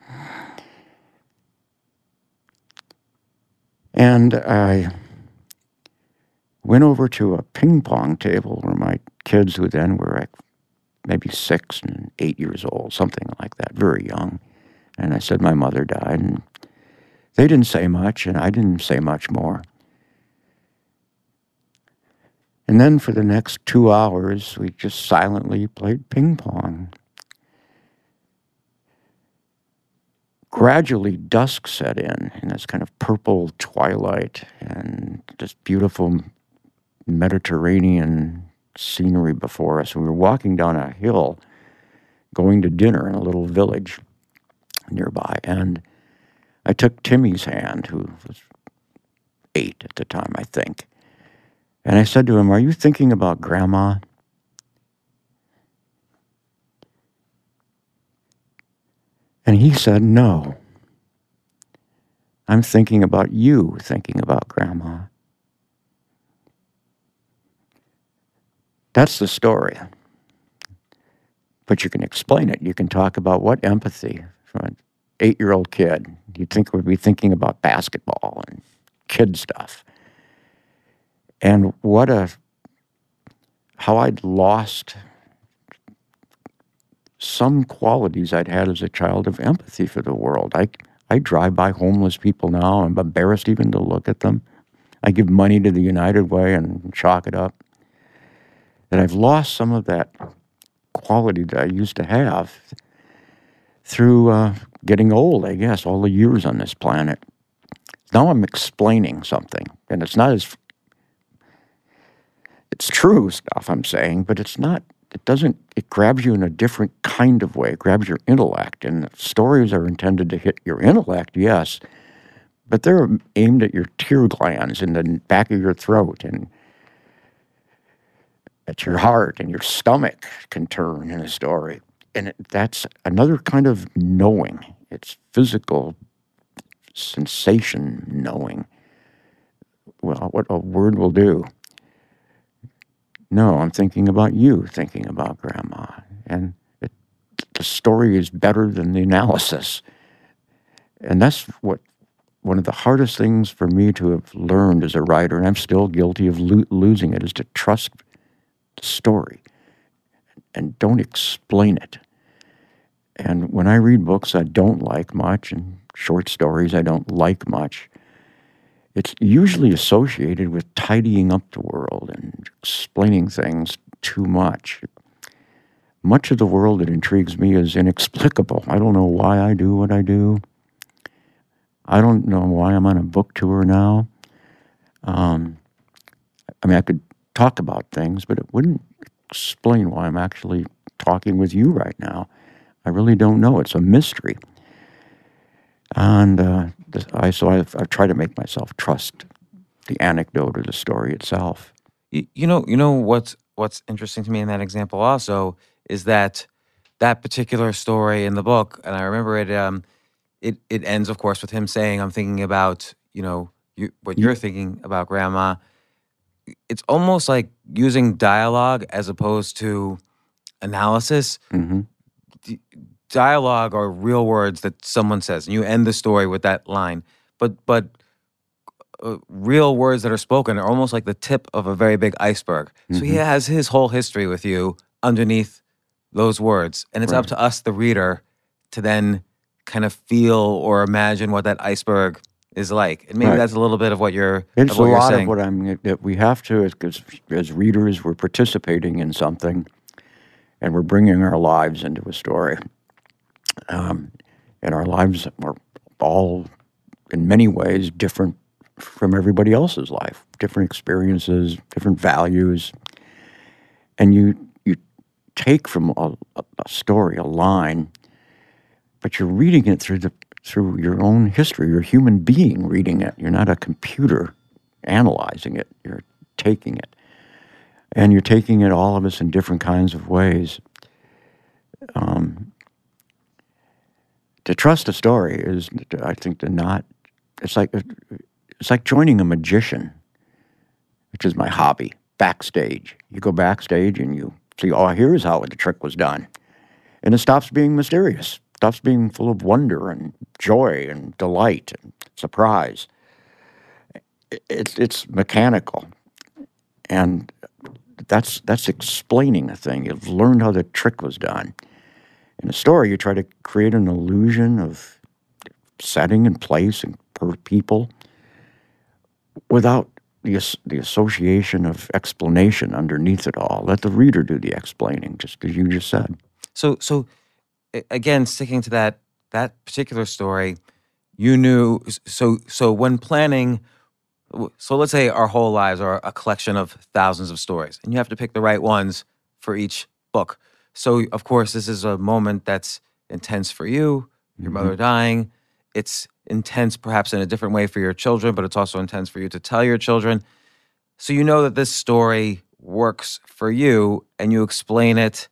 And I went over to a ping pong table where my kids, who then were like maybe six and eight years old, something like that, very young. And I said, my mother died. And they didn't say much, and I didn't say much more. And then for the next two hours, we just silently played ping pong. Gradually, dusk set in, and this kind of purple twilight, and this beautiful Mediterranean scenery before us. We were walking down a hill, going to dinner in a little village nearby, and I took Timmy's hand, who was eight at the time, I think, and I said to him, are you thinking about Grandma? And he said, no. I'm thinking about you thinking about Grandma. That's the story. But you can explain it. You can talk about what empathy from an eight-year-old kid you'd think would be thinking about basketball and kid stuff. And what a, how I'd lost some qualities I'd had as a child of empathy for the world. I, I drive by homeless people now. I'm embarrassed even to look at them. I give money to the United Way and chalk it up. That I've lost some of that quality that I used to have through uh, getting old, I guess, all the years on this planet. Now I'm explaining something, and it's not as, it's true stuff I'm saying, but it's not, it doesn't, it grabs you in a different kind of way. It grabs your intellect, and stories are intended to hit your intellect, yes, but they're aimed at your tear glands in the back of your throat, and at your heart, and your stomach can turn in a story. And it, that's another kind of knowing. It's physical sensation knowing. Well, what a word will do. No, I'm thinking about you thinking about Grandma. And it, the story is better than the analysis. And that's what one of the hardest things for me to have learned as a writer, and I'm still guilty of lo- losing it, is to trust the story and don't explain it. And when I read books I don't like much, and short stories I don't like much, it's usually associated with tidying up the world and explaining things too much. Much of the world that intrigues me is inexplicable. I don't know why I do what I do. I don't know why I'm on a book tour now. Um, I mean, I could talk about things, but it wouldn't explain why I'm actually talking with you right now. I really don't know. It's a mystery. And uh, this, I so I've, I've tried to make myself trust the anecdote or the story itself. You, you know, you know what's what's interesting to me in that example also is that that particular story in the book, and I remember it. Um, it it ends, of course, with him saying, "I'm thinking about you know you, what you're thinking about, Grandma." It's almost like using dialogue as opposed to analysis. Mm-hmm. D- dialogue are real words that someone says, and you end the story with that line. But but uh, real words that are spoken are almost like the tip of a very big iceberg. So he Mm-hmm. has his whole history with you underneath those words, and it's up Right. to us, the reader, to then kind of feel or imagine what that iceberg is like. And maybe Right. that's a little bit of what you're It's of what a you're lot saying. of what I'm that we have to, because as readers, we're participating in something, and we're bringing our lives into a story. Um, and our lives are all, in many ways, different from everybody else's life. Different experiences, different values, and you you take from a, a story a line, but you're reading it through the through your own history. You're a human being reading it. You're not a computer analyzing it. You're taking it. And you're taking it, all of us, in different kinds of ways. Um, to trust a story is, I think, to not, it's like, it's like joining a magician, which is my hobby, backstage. You go backstage and you see, oh, here's how the trick was done. And it stops being mysterious. Stops being full of wonder and joy and delight and surprise. It's it's mechanical, and that's that's explaining a thing. You've learned how the trick was done. In a story, you try to create an illusion of setting and place and per people without the the association of explanation underneath it all. Let the reader do the explaining, just as you just said. So so a- again, sticking to that that particular story, you knew so so when planning. So let's say our whole lives are a collection of thousands of stories, and you have to pick the right ones for each book. So, of course, this is a moment that's intense for you, your mother dying. It's intense perhaps in a different way for your children, but it's also intense for you to tell your children. So you know that this story works for you, and you explain it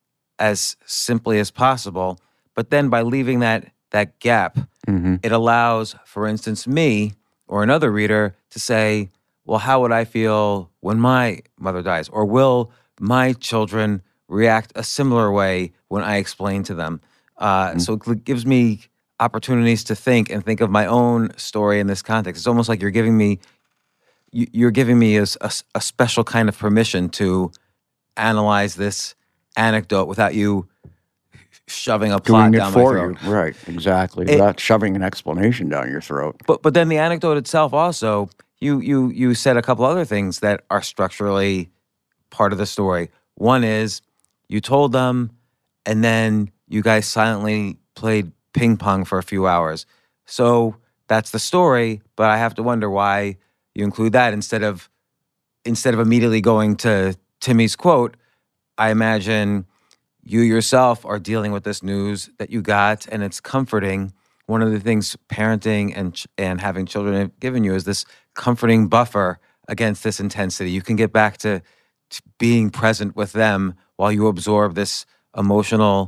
as simply as possible. But then by leaving that that gap, Mm-hmm. it allows, for instance, me or another reader to say, well, how would I feel when my mother dies? Or will my children react a similar way when I explain to them? Uh, Mm-hmm. So it gives me opportunities to think and think of my own story in this context. It's almost like you're giving me, you- you're giving me a, a, a special kind of permission to analyze this anecdote without you shoving a plot Doing it down for my throat. you, right? Exactly. It- Without shoving an explanation down your throat. But but then the anecdote itself also, you you you said a couple other things that are structurally part of the story. One is you told them, and then you guys silently played ping pong for a few hours. So that's the story, but I have to wonder why you include that instead of instead of immediately going to Timmy's quote. I imagine you yourself are dealing with this news that you got, and it's comforting. One of the things parenting and ch- and having children have given you is this comforting buffer against this intensity. You can get back to, to being present with them while you absorb this emotional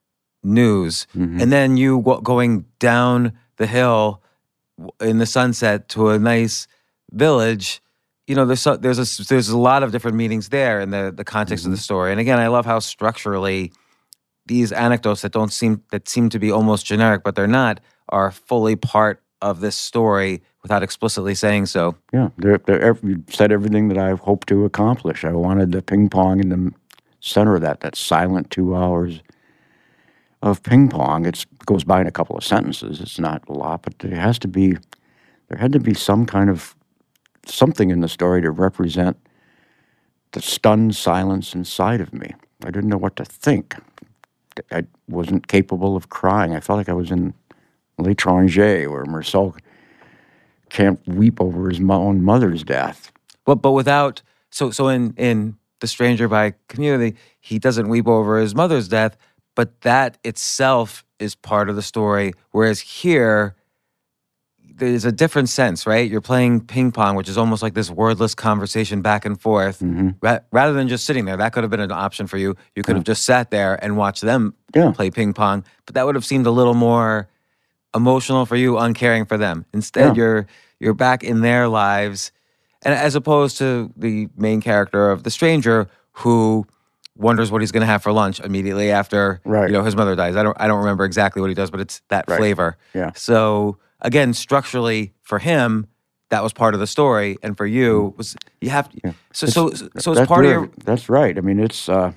news. Mhm. And then you go- going down the hill w- in the sunset to a nice village, you know, there's so, there's a there's a lot of different meanings there in the the context Mm-hmm. of the story. And again, I love how structurally these anecdotes that don't seem that seem to be almost generic, but they're not, are fully part of this story without explicitly saying so. Yeah, they're, they're, you said everything that I hoped to accomplish. I wanted the ping pong in the center of that, that silent two hours of ping pong. It goes by in a couple of sentences. It's not a lot, but there has to be, there had to be some kind of something in the story to represent the stunned silence inside of me. I didn't know what to think. I wasn't capable of crying. I felt like I was in L'Étranger, where Marcel can't weep over his own mother's death. But but without so so in in The Stranger by Community, he doesn't weep over his mother's death, but that itself is part of the story. Whereas here, there's a different sense, right? You're playing ping pong, which is almost like this wordless conversation back and forth, Mm-hmm. ra- rather than just sitting there. That could have been an option for you. You could have just sat there and watched them Yeah. play ping pong, but that would have seemed a little more emotional for you, uncaring for them. Instead, Yeah. you're you're back in their lives, and as opposed to the main character of The Stranger, who wonders what he's going to have for lunch immediately after Right. you know his mother dies. I don't I don't remember exactly what he does, but it's that Right. flavor. Yeah. So again, structurally for him, that was part of the story, and for you was you have Yeah. so so so it's That's part of very- your That's right. I mean, it's uh,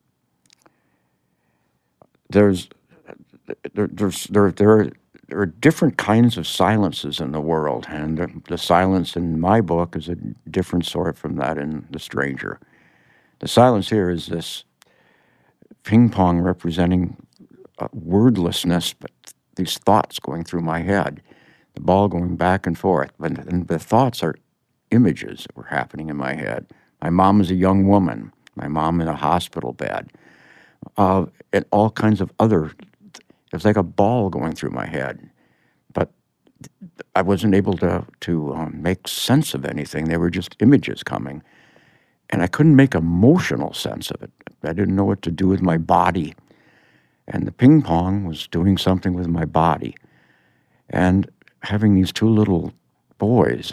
there's there, there's there there are, there are different kinds of silences in the world, and the, the silence in my book is a different sort from that in The Stranger. The silence here is this ping pong representing uh, wordlessness, but these thoughts going through my head, the ball going back and forth, but and the thoughts are images that were happening in my head. My mom is a young woman. My mom in a hospital bed. Uh, and all kinds of other, it was like a ball going through my head. But I wasn't able to, to um, make sense of anything. They were just images coming. And I couldn't make emotional sense of it. I didn't know what to do with my body. And the ping pong was doing something with my body. And having these two little boys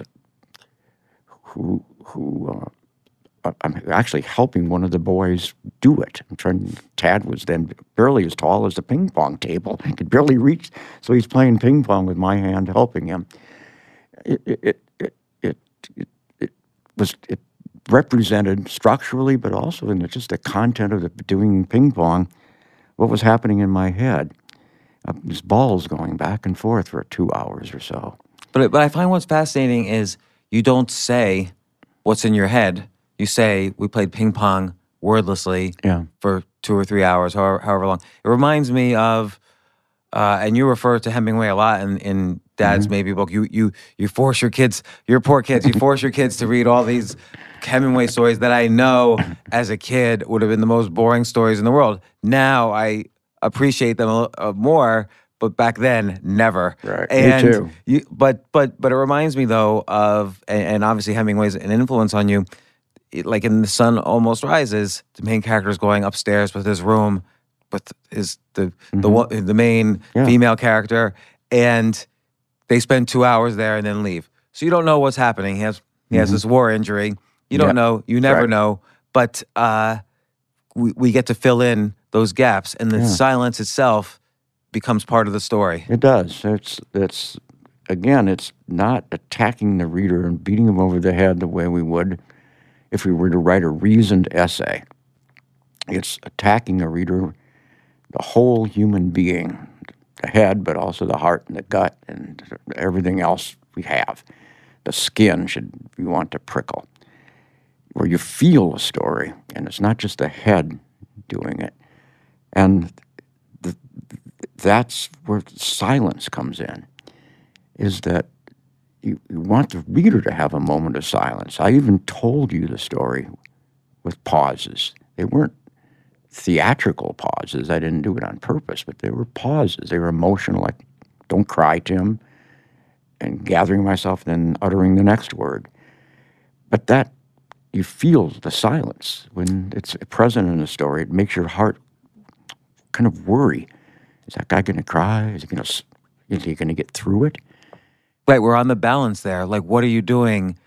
who, who uh, I'm actually helping one of the boys do it. I'm trying. Tad was then barely as tall as the ping pong table. He could barely reach, so he's playing ping pong with my hand helping him. It it it it, it, it was it represented structurally, but also in the, just the content of the doing ping pong, what was happening in my head. Uh, these balls going back and forth for two hours or so. But but I find what's fascinating is you don't say what's in your head. You say we played ping pong wordlessly Yeah. for two or three hours, however, however long. It reminds me of, uh, and you refer to Hemingway a lot in, in Dad's Mm-hmm. Maybe book. You you you force your kids, your poor kids, you force your kids to read all these Hemingway stories that I know as a kid would have been the most boring stories in the world. Now I appreciate them a, li- uh, more. But back then, never. Right. Me And too. You, but but but it reminds me though of, and, and obviously Hemingway's an influence on you. It- like in The Sun Almost Rises, the main character is going upstairs with his room, with his the the one the main Yeah. female character, and they spend two hours there and then leave. So you don't know what's happening. He has he has this war injury. You don't Yeah. know. You never Right. know. But uh, we we get to fill in those gaps, and the Yeah. silence itself becomes part of the story. It does. It's it's again, it's not attacking the reader and beating them over the head the way we would if we were to write a reasoned essay. It's attacking the reader, the whole human being, the head, but also the heart and the gut and everything else we have. The skin should you want to prickle, where you feel a story, and it's not just the head doing it. And the, that's where silence comes in, is that you, you want the reader to have a moment of silence. I even told you the story with pauses. They weren't theatrical pauses. I didn't do it on purpose, but they were pauses. They were emotional, like, don't cry, Tim, and gathering myself, then uttering the next word. But that, you feel the silence. When it's present in the story, it makes your heart kind of worry. Is that guy going to cry? Is he going to, is he going to get through it? Right, we're on the balance there. Like, what are you doing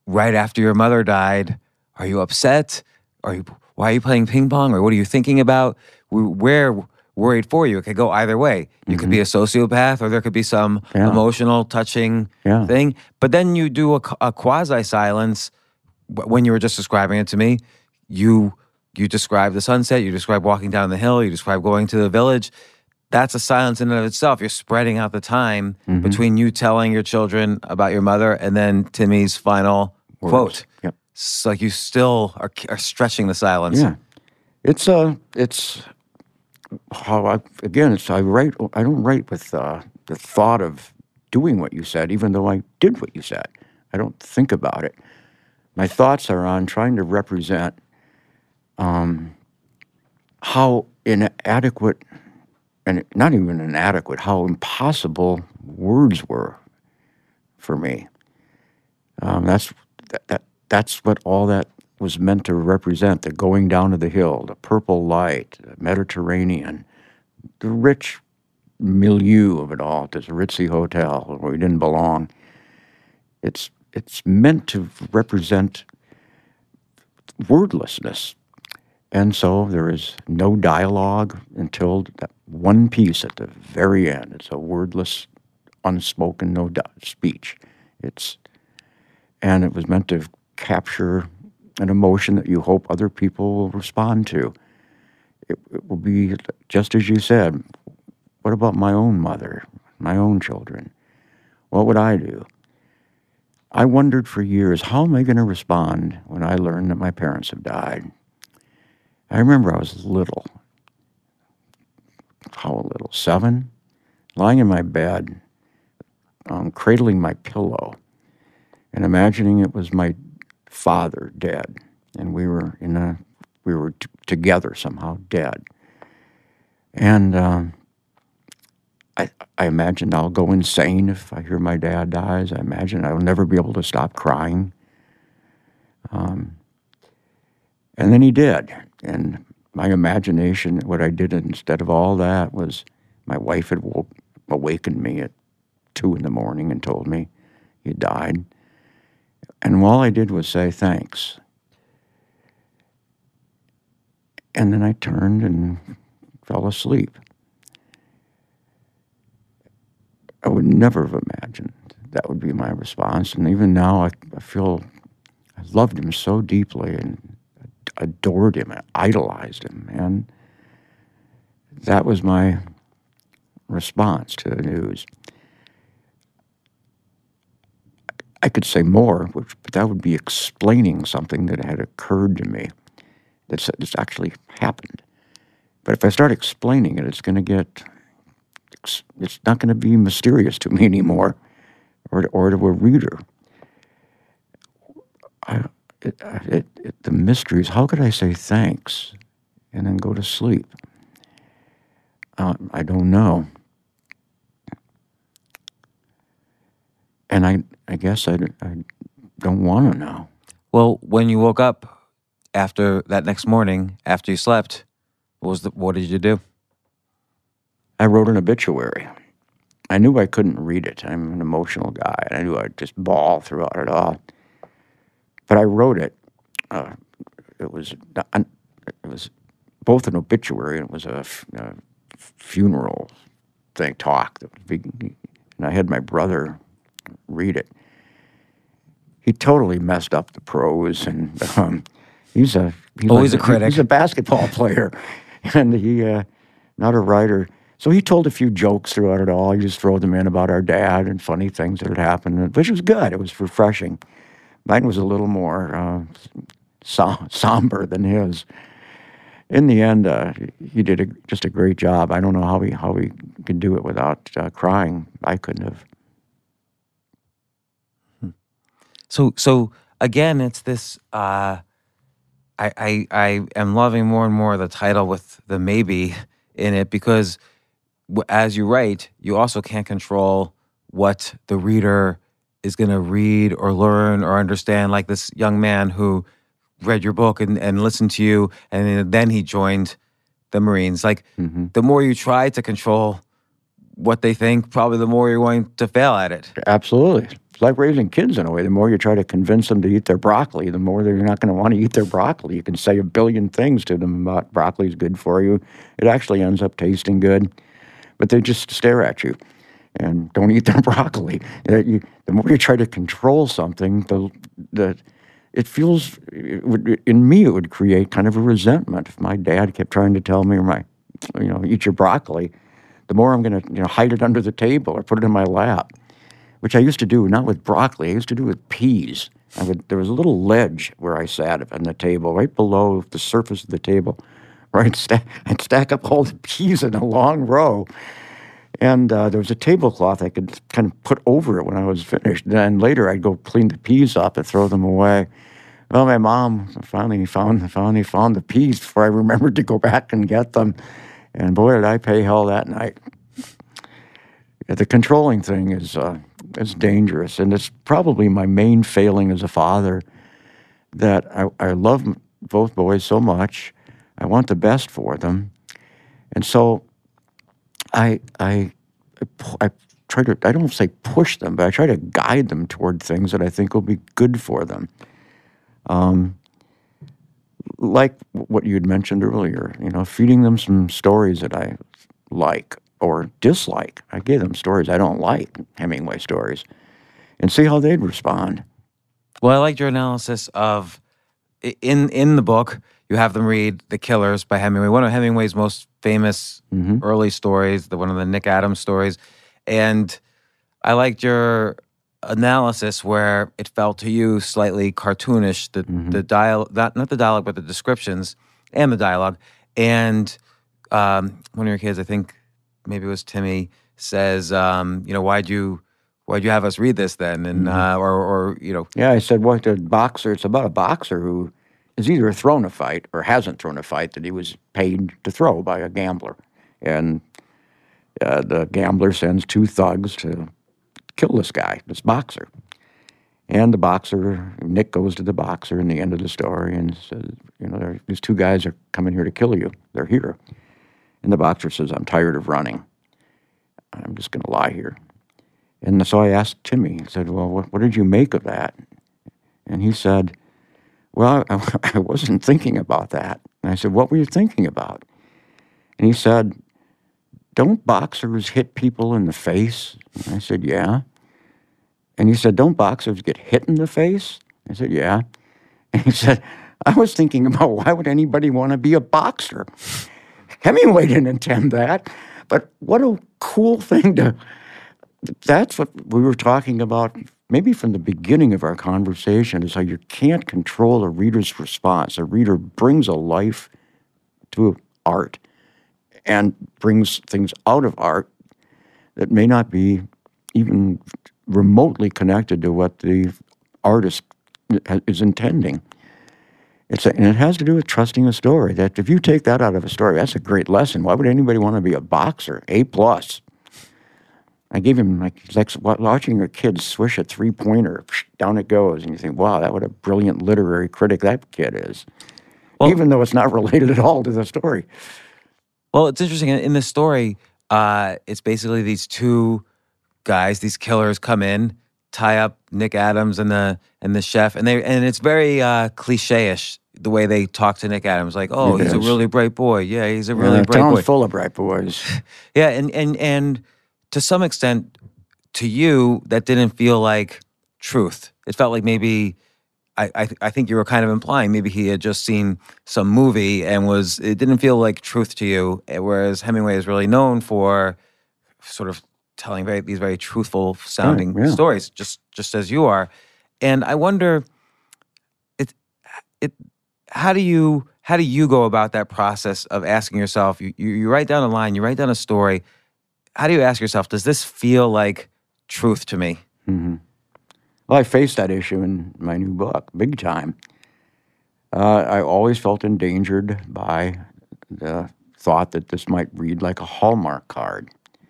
right after your mother died, are you upset? Are you, why are you playing ping pong? Or what are you thinking about? We- We're worried for you. It could go either way. You Mm-hmm. could be a sociopath, or there could be some Yeah. emotional, touching Yeah. thing. But then you do a, a quasi-silence wh- when you were just describing it to me. You you describe the sunset, you describe walking down the hill, you describe going to the village. That's a silence in and of itself. You're spreading out the time Mm-hmm. between you telling your children about your mother and then Timmy's final Words. quote. Yep. It's like you still are, are stretching the silence. Yeah. It's uh it's how I again it's I write I don't write with uh, the thought of doing what you said, even though I did what you said. I don't think about it. My thoughts are on trying to represent um, how inadequate, and not even inadequate, how impossible words were for me. Um, that's that, that that's what all that was meant to represent: the going down to the hill, the purple light, the Mediterranean, the rich milieu of it all, this ritzy hotel where we didn't belong. It's it's meant to represent wordlessness. And so there is no dialogue until that one piece at the very end. It's a wordless, unspoken, no di- speech. It's and it was meant to capture an emotion that you hope other people will respond to. It, it will be just as you said. What about my own mother, my own children? What would I do? I wondered for years, how am I going to respond when I learn that my parents have died? I remember I was little. How little? Seven? Lying in my bed, um, cradling my pillow, and imagining it was my father dead, and we were in a, we were t- together somehow, dead. And um, I, I imagined I'll go insane if I hear my dad dies. I imagine I'll never be able to stop crying. Um, and then he did. And my imagination, what I did instead of all that was my wife had woke, awakened me at two in the morning and told me he died. And all I did was say thanks. And then I turned and fell asleep. I would never have imagined that would be my response. And even now, I, I feel I loved him so deeply and adored him, idolized him. And that was my response to the news. I could say more, which, but that would be explaining something that had occurred to me that's, that's actually happened. But if I start explaining it, it's going to get, it's not going to be mysterious to me anymore, or to, or to a reader. I, it, it, it, the mystery is, how could I say thanks and then go to sleep? Uh, I don't know. And I, I guess I, I don't want to know. Well, when you woke up after that next morning, after you slept, what was the, what did you do? I wrote an obituary. I knew I couldn't read it. I'm an emotional guy, and I knew I'd just bawl throughout it all. But I wrote it. Uh, it was it was both an obituary and it was a, a funeral thing, talk. That was big, and I had my brother read it. He totally messed up the prose, and um, he's a he's Always like, a critic. He's a basketball player, and he uh, not a writer. So he told a few jokes throughout it all. He just threw them in about our dad and funny things that had happened, which was good. It was refreshing. Mine was a little more uh, som- somber than his. In the end, uh, he did a, just a great job. I don't know how he how he could do it without uh, crying. I couldn't have. So, so again, it's this. Uh, I, I, I am loving more and more the title with the maybe in it, because w- as you write, you also can't control what the reader is going to read or learn or understand. Like this young man who read your book and, and listened to you, and then he joined the Marines. Like Mm-hmm. the more you try to control what they think, probably the more you're going to fail at it. Absolutely. It's like raising kids in a way. The more you try to convince them to eat their broccoli, the more they're not going to want to eat their broccoli. You can say a billion things to them about broccoli's good for you. It actually ends up tasting good, but they just stare at you and don't eat their broccoli. You, the more you try to control something, the the it feels, it would, in me, it would create kind of a resentment. If my dad kept trying to tell me, or my, you know, eat your broccoli, the more I'm going to, you know, hide it under the table or put it in my lap, which I used to do, not with broccoli, I used to do with peas. I would, there was a little ledge where I sat on the table, right below the surface of the table, where I'd, sta- I'd stack up all the peas in a long row. And uh, there was a tablecloth I could kind of put over it when I was finished. Then later I'd go clean the peas up and throw them away. Well, my mom finally found finally found the peas before I remembered to go back and get them. And boy, did I pay hell that night. Yeah, the controlling thing is uh, is dangerous, and it's probably my main failing as a father, that I, I love both boys so much. I want the best for them. And so I, I, I try to, I don't say push them, but I try to guide them toward things that I think will be good for them. Um, like what you had mentioned earlier, you know, feeding them some stories that I like or dislike. I gave them stories I don't like, Hemingway stories, and see how they'd respond. Well, I liked your analysis of, in in the book, you have them read The Killers by Hemingway, one of Hemingway's most famous mm-hmm. early stories, the one of the Nick Adams stories. And I liked your analysis where it felt to you slightly cartoonish, the mm-hmm. the dialogue, not, not the dialogue, but the descriptions and the dialogue. And um, one of your kids, I think maybe it was Timmy, says, um, you know, why'd you why'd you have us read this then? And mm-hmm. uh, or or you know, yeah, I said, what the boxer? It's about a boxer who has either thrown a fight or hasn't thrown a fight that he was paid to throw by a gambler, and uh, the gambler sends two thugs to kill this guy, this boxer. And the boxer, Nick goes to the boxer in the end of the story and says, you know, these two guys are coming here to kill you. They're here. And the boxer says, I'm tired of running. I'm just going to lie here. And so I asked Timmy, I said, well, what, what did you make of that? And he said, well, I, I wasn't thinking about that. And I said, what were you thinking about? And he said, don't boxers hit people in the face? And I said, yeah. And he said, don't boxers get hit in the face? I said, yeah. And he said, I was thinking about why would anybody want to be a boxer? Hemingway didn't intend that, but what a cool thing to, that's what we were talking about maybe from the beginning of our conversation, is how you can't control a reader's response. A reader brings a life to art and brings things out of art that may not be even remotely connected to what the artist is intending. It's a, and it has to do with trusting a story. That if you take that out of a story, that's a great lesson. Why would anybody want to be a boxer? A plus. I gave him, like, it's like watching your kid swish a three-pointer, down it goes, and you think, wow, that what a brilliant literary critic that kid is. Well, even though it's not related at all to the story. Well, it's interesting. In this story, uh, it's basically these two guys, these killers come in, tie up Nick Adams and the and the chef, and they and it's very uh, cliche-ish the way they talk to Nick Adams, like, "Oh, it he's is. a really bright boy. Yeah, he's a really yeah, bright town's boy. full of bright boys." yeah, and and and to some extent, to you, that didn't feel like truth. It felt like maybe. I, I I think you were kind of implying maybe he had just seen some movie and was it didn't feel like truth to you, whereas Hemingway is really known for sort of telling very these very truthful sounding right, yeah. stories, just just as you are. And I wonder, it it how do you how do you go about that process of asking yourself? You you, you write down a line, you write down a story. How do you ask yourself, does this feel like truth to me? Mm-hmm. Well, I faced that issue in my new book, big time. Uh, I always felt endangered by the thought that this might read like a Hallmark card.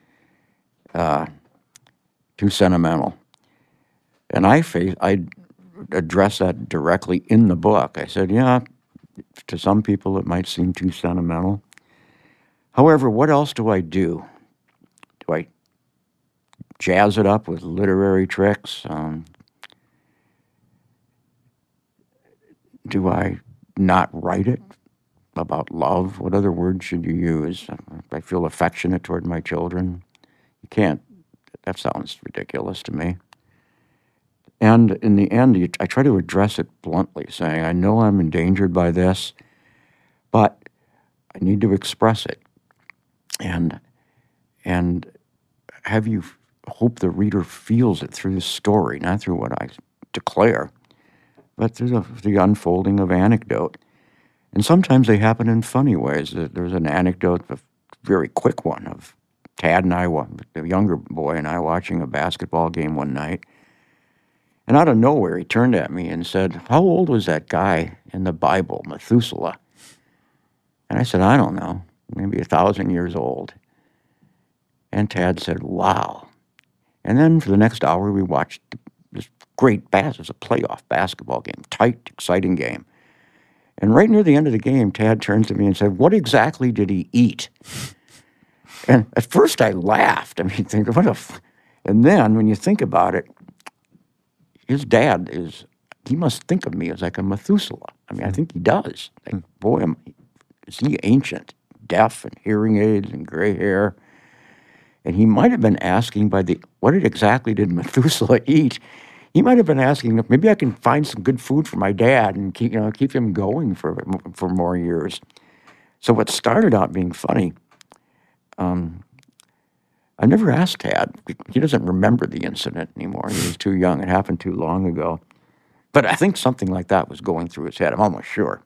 Uh, too sentimental. And I faced, I addressed that directly in the book. I said, yeah, to some people it might seem too sentimental. However, what else do I do? Do I jazz it up with literary tricks? Um, do I not write it about love? What other words should you use? I feel affectionate toward my children. You can't. That sounds ridiculous to me. And in the end, you, I try to address it bluntly, saying, I know I'm endangered by this, but I need to express it. And and have you hope the reader feels it through the story, not through what I declare, but through the, the unfolding of anecdote. And sometimes they happen in funny ways. There's an anecdote, a very quick one, of Tad and I, the younger boy and I, watching a basketball game one night. And out of nowhere, he turned at me and said, how old was that guy in the Bible, Methuselah? And I said, I don't know, maybe a thousand years old. And Tad said, wow. And then for the next hour, we watched this great basketball. It was a playoff basketball game, tight, exciting game. And right near the end of the game, Tad turns to me and said, what exactly did he eat? And at first I laughed. I mean, think, what a... F-? And then when you think about it, his dad is, he must think of me as like a Methuselah. I mean, I think he does. Like, boy, am, is he ancient, deaf and hearing aids and gray hair. And he might have been asking by the, what did exactly did Methuselah eat? He might have been asking if maybe I can find some good food for my dad and keep, you know, keep him going for for more years. So what started out being funny, um, I never asked Tad. He doesn't remember the incident anymore. He was too young. It happened too long ago. But I think something like that was going through his head. I'm almost sure.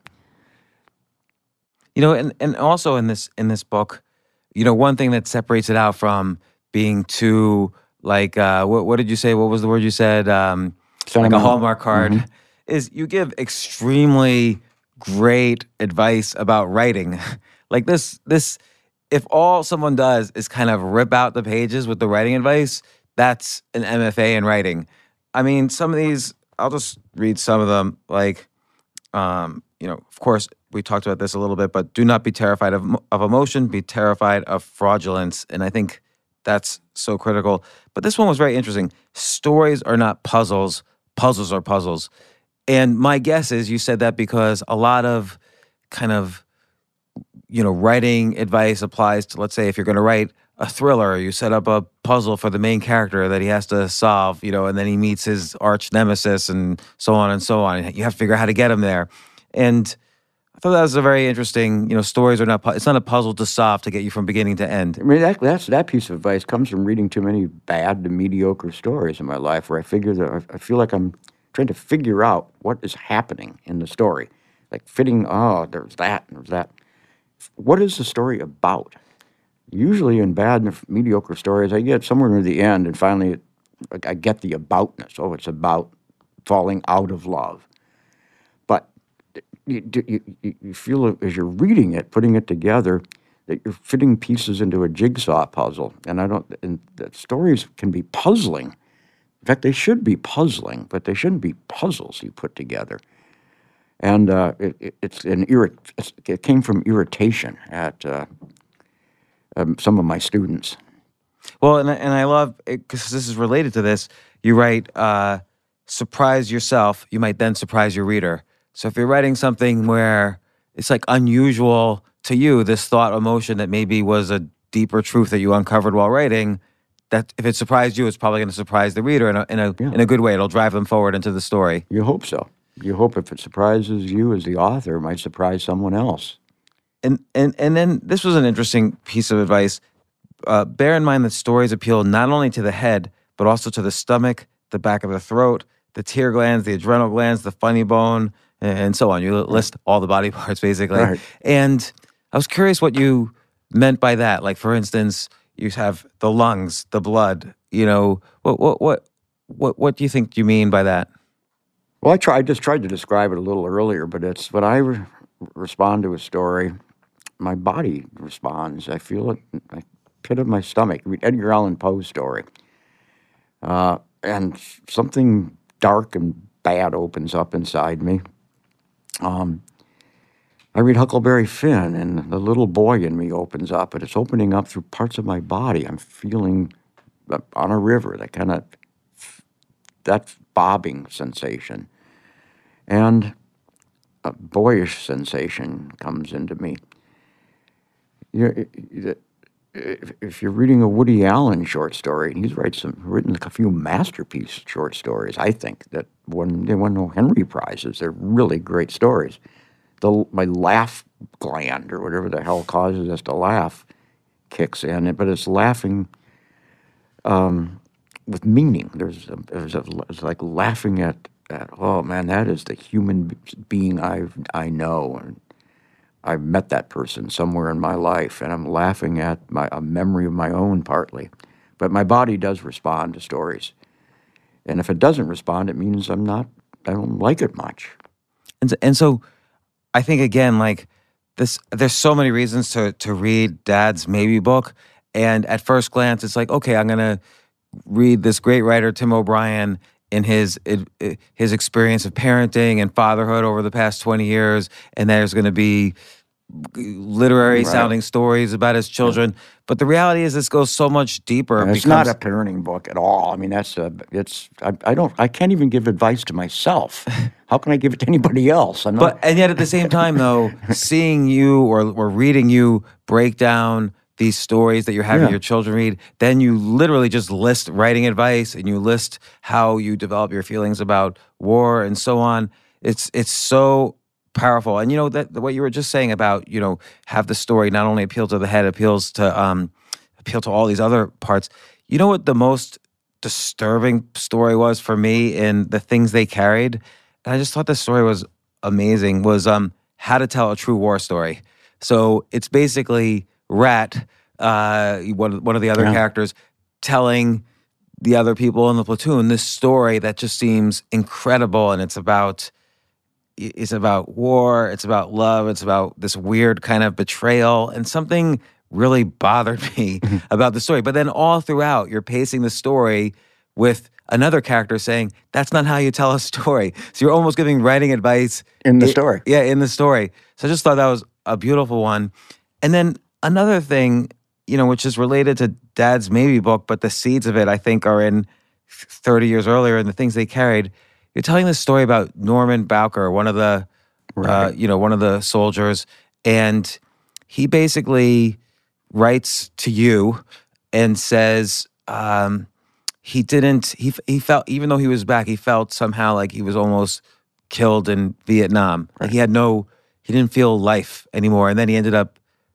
You know, and, and also in this in this book, you know, one thing that separates it out from being too, like, uh, what, what did you say? What was the word you said? Um, like a Hallmark card, mm-hmm. is you give extremely great advice about writing. Like this, this, if all someone does is kind of rip out the pages with the writing advice, that's an M F A in writing. I mean, some of these, I'll just read some of them. Like, um, you know, of course, we talked about this a little bit, but do not be terrified of, of emotion, be terrified of fraudulence. And I think that's so critical. But this one was very interesting. Stories are not puzzles. Puzzles are puzzles. And my guess is you said that because a lot of kind of, you know, writing advice applies to, let's say, if you're going to write a thriller, you set up a puzzle for the main character that he has to solve, you know, and then he meets his arch nemesis and so on and so on. You have to figure out how to get him there. And I thought that was a very interesting, you know, stories are not, it's not a puzzle to solve to get you from beginning to end. I mean, that, that's, that piece of advice comes from reading too many bad to mediocre stories in my life where I figure that I feel like I'm trying to figure out what is happening in the story. Like fitting, oh, there's that and there's that. What is the story about? Usually in bad and mediocre stories, I get somewhere near the end and finally it, I get the aboutness. Oh, it's about falling out of love. But you, you, you feel as you're reading it, putting it together, that you're fitting pieces into a jigsaw puzzle. And I don't, and the stories can be puzzling. In fact, they should be puzzling, but they shouldn't be puzzles you put together. And uh, it, it, it's an irrit. It came from irritation at uh, um, some of my students. Well, and and I love because this is related to this. You write, uh, surprise yourself. You might then surprise your reader. So if you're writing something where it's like unusual to you, this thought, emotion that maybe was a deeper truth that you uncovered while writing, that if it surprised you, it's probably going to surprise the reader in a in a yeah. in a good way. It'll drive them forward into the story. You hope so. You hope if it surprises you as the author, it might surprise someone else. And and and then this was an interesting piece of advice. Uh, bear in mind that stories appeal not only to the head, but also to the stomach, the back of the throat, the tear glands, the adrenal glands, the funny bone, and so on. You list all the body parts, basically. Right. And I was curious what you meant by that. Like, for instance, you have the lungs, the blood. You know, what what what what what do you think you mean by that? Well, I tried. I just tried to describe it a little earlier, but it's when I re- respond to a story, my body responds. I feel it in the pit of my stomach. Read Edgar Allan Poe's story, uh, and something dark and bad opens up inside me. Um, I read Huckleberry Finn, and the little boy in me opens up, and it's opening up through parts of my body. I'm feeling on a river, that kind of, that bobbing sensation. And a boyish sensation comes into me. You, if, if you're reading a Woody Allen short story, and he's written some, written a few masterpiece short stories, I think, that won, they won no Henry Prizes. They're really great stories. The, my laugh gland, or whatever the hell causes us to laugh, kicks in, but it's laughing um, with meaning. There's, a, there's a, it's like laughing at, at, oh man, that is the human being I I know, and I've met that person somewhere in my life, and I'm laughing at my a memory of my own partly. But my body does respond to stories, and if it doesn't respond, it means I'm not, I don't like it much. And so, and so I think again, like this, there's so many reasons to to read Dad's Maybe book, and at first glance, it's like, okay, I'm gonna read this great writer Tim O'Brien in his his experience of parenting and fatherhood over the past twenty years, and there's going to be literary right. sounding stories about his children. Yeah. But the reality is, this goes so much deeper. And it's becomes, not a parenting book at all. I mean, that's a, it's, I, I don't, I can't even give advice to myself. How can I give it to anybody else? I'm not, but, and yet at the same time though, seeing you or, or reading you break down these stories that you're having yeah. your children read, then you literally just list writing advice, and you list how you develop your feelings about war and so on. It's it's so powerful. And you know that what you were just saying about, you know, have the story not only appeal to the head, appeals to um appeal to all these other parts. You know what the most disturbing story was for me in The Things They Carried? And I just thought this story was amazing, was um How to Tell a True War Story. So it's basically Rat, uh, one, one of the other yeah. characters, telling the other people in the platoon this story that just seems incredible, and it's about it's about war, it's about love, it's about this weird kind of betrayal, and something really bothered me about the story. But then all throughout, you're pacing the story with another character saying, that's not how you tell a story. So you're almost giving writing advice. In the story. Yeah, in the story. So I just thought that was a beautiful one. And then another thing, you know, which is related to Dad's Maybe book, but the seeds of it, I think, are in thirty years earlier in The Things They Carried. You're telling this story about Norman Bowker, one of the, right. uh, you know, one of the soldiers, and he basically writes to you and says um, he didn't. He he felt, even though he was back, he felt somehow like he was almost killed in Vietnam. Right. Like he had no, he didn't feel life anymore, and then he ended up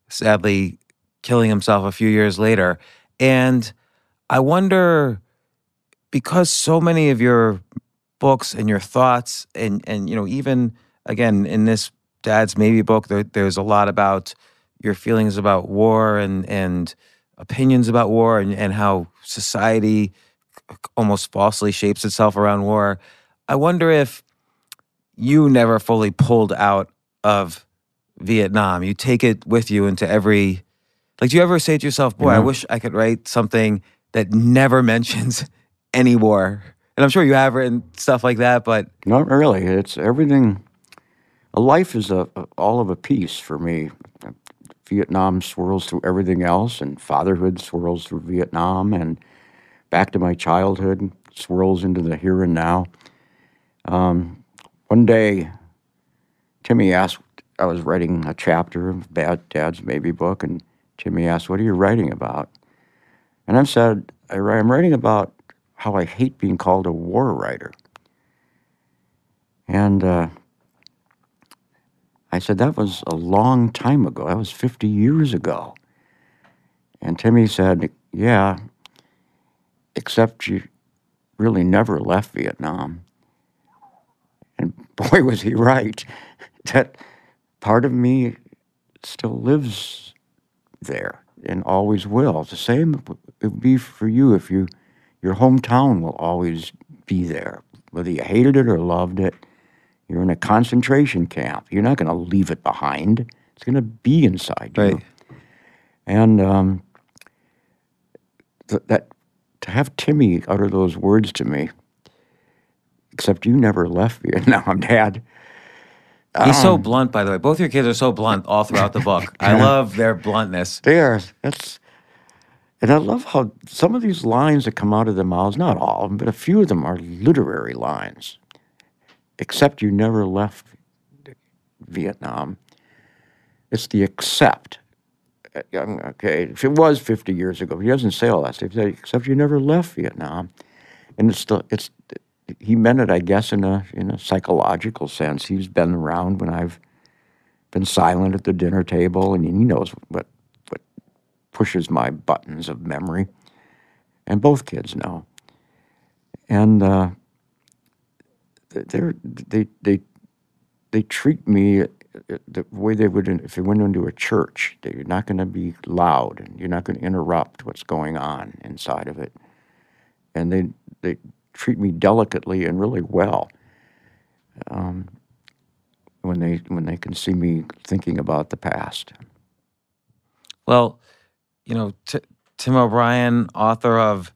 sadly killing himself a few years later. And I wonder, because so many of your books and your thoughts, and and you know, even again in this Dad's Maybe book, there, there's a lot about your feelings about war and and opinions about war, and, and how society almost falsely shapes itself around war. I wonder if you never fully pulled out of Vietnam. You take it with you into every, like, do you ever say to yourself, boy, yeah. I wish I could write something that never mentions any war? And I'm sure you have written stuff like that, but... Not really. It's everything. A life is a, a all of a piece for me. Vietnam swirls through everything else, and fatherhood swirls through Vietnam, and back to my childhood swirls into the here and now. Um, one day, Timmy asked, I was writing a chapter of Bad Dad's Maybe book, and Timmy asked, what are you writing about? And I said, I, I'm writing about how I hate being called a war writer. And uh, I said, that was a long time ago. That was fifty years ago. And Timmy said, yeah, except you really never left Vietnam. And boy, was he right. That part of me still lives there and always will. The same it would be for you if you, your hometown will always be there. Whether you hated it or loved it, you're in a concentration camp. You're not going to leave it behind. It's going to be inside you. Right. And um, th- that to have Timmy utter those words to me, except you never left Vietnam, Dad. He's um, so blunt, by the way. Both your kids are so blunt all throughout the book. I love their bluntness. They are. That's, And I love how some of these lines that come out of their mouths, not all of them, but a few of them are literary lines. Except you never left Vietnam. It's the except. Okay, if it was fifty years ago, he doesn't say all that stuff. He said, except you never left Vietnam. And it's the, it's, he meant it, I guess, in a in a psychological sense. He's been around when I've been silent at the dinner table, and he knows what what pushes my buttons of memory. And both kids know. And uh, they're, they they they treat me the way they would if they went into a church. They're not going to be loud, and you're not going to interrupt what's going on inside of it. And they they treat me delicately and really well. Um, when they when they can see me thinking about the past. Well, you know, T- Tim O'Brien, author of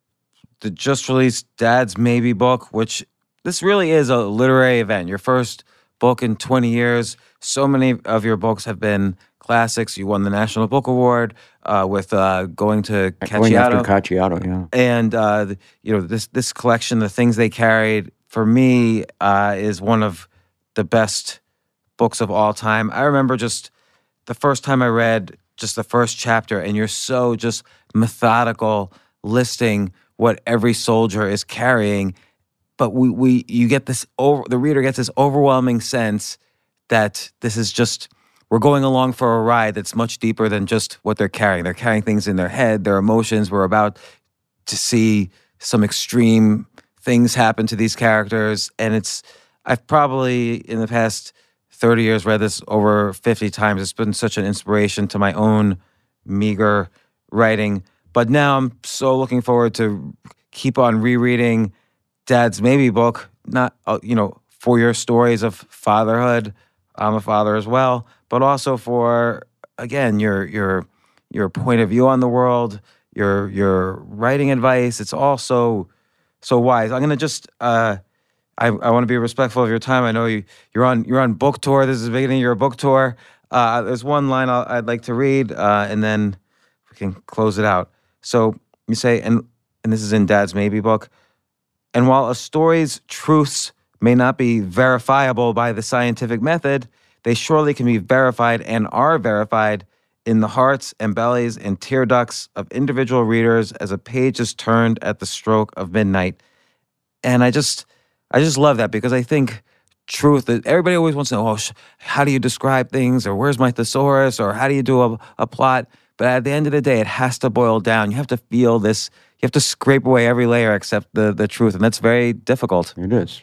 the just released Dad's Maybe book, which this really is a literary event. Your first book in twenty years. So many of your books have been classics. You won the National Book Award uh, with uh, Going to Cacciato. Going after Cacciato, yeah. And, uh, you know, this this collection, the things they carried, for me, uh, is one of the best books of all time. I remember just the first time I read just the first chapter, and you're so just methodical, listing what every soldier is carrying. But we, we you get this, over, the reader gets this overwhelming sense that this is just, we're going along for a ride that's much deeper than just what they're carrying. They're carrying things in their head, their emotions. We're about to see some extreme things happen to these characters. And it's, I've probably in the past thirty years read this over fifty times. It's been such an inspiration to my own meager writing. But now I'm so looking forward to keep on rereading Dad's Maybe book, not, uh, you know, for your stories of fatherhood. I'm a father as well, but also for, again, your your your point of view on the world, your your writing advice. It's all so, so wise. I'm going to just, uh, I, I want to be respectful of your time. I know you, you're on you're on book tour. This is the beginning of your book tour. Uh, there's one line I'll, I'd like to read, uh, and then we can close it out. So you say, and and this is in Dad's Maybe book, and while a story's truths may not be verifiable by the scientific method, they surely can be verified and are verified in the hearts and bellies and tear ducts of individual readers as a page is turned at the stroke of midnight. And I just, I just love that, because I think truth, everybody always wants to know, oh, how do you describe things, or where's my thesaurus, or how do you do a, a plot? But at the end of the day, it has to boil down. You have to feel this, you have to scrape away every layer except the, the truth. And that's very difficult. It is.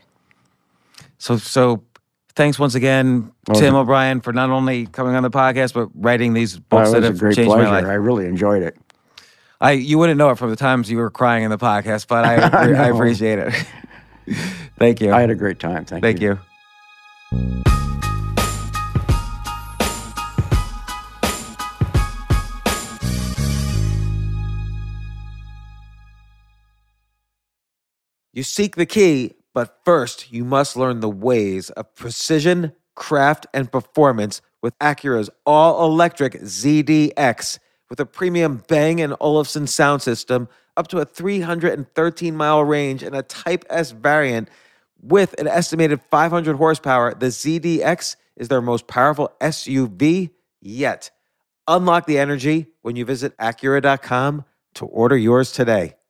So, so thanks once again, well, Tim O'Brien, for not only coming on the podcast, but writing these books well, that have a great changed pleasure. my life. I really enjoyed it. I You wouldn't know it from the times you were crying in the podcast, but I, I, I appreciate it. Thank you. I had a great time. Thank, Thank you. you. You seek the key, but first you must learn the ways of precision, craft, and performance with Acura's all-electric Z D X. With a premium Bang and Olufsen sound system, up to a three hundred thirteen mile range, and a Type S variant with an estimated five hundred horsepower, the Z D X is their most powerful S U V yet. Unlock the energy when you visit Acura dot com to order yours today.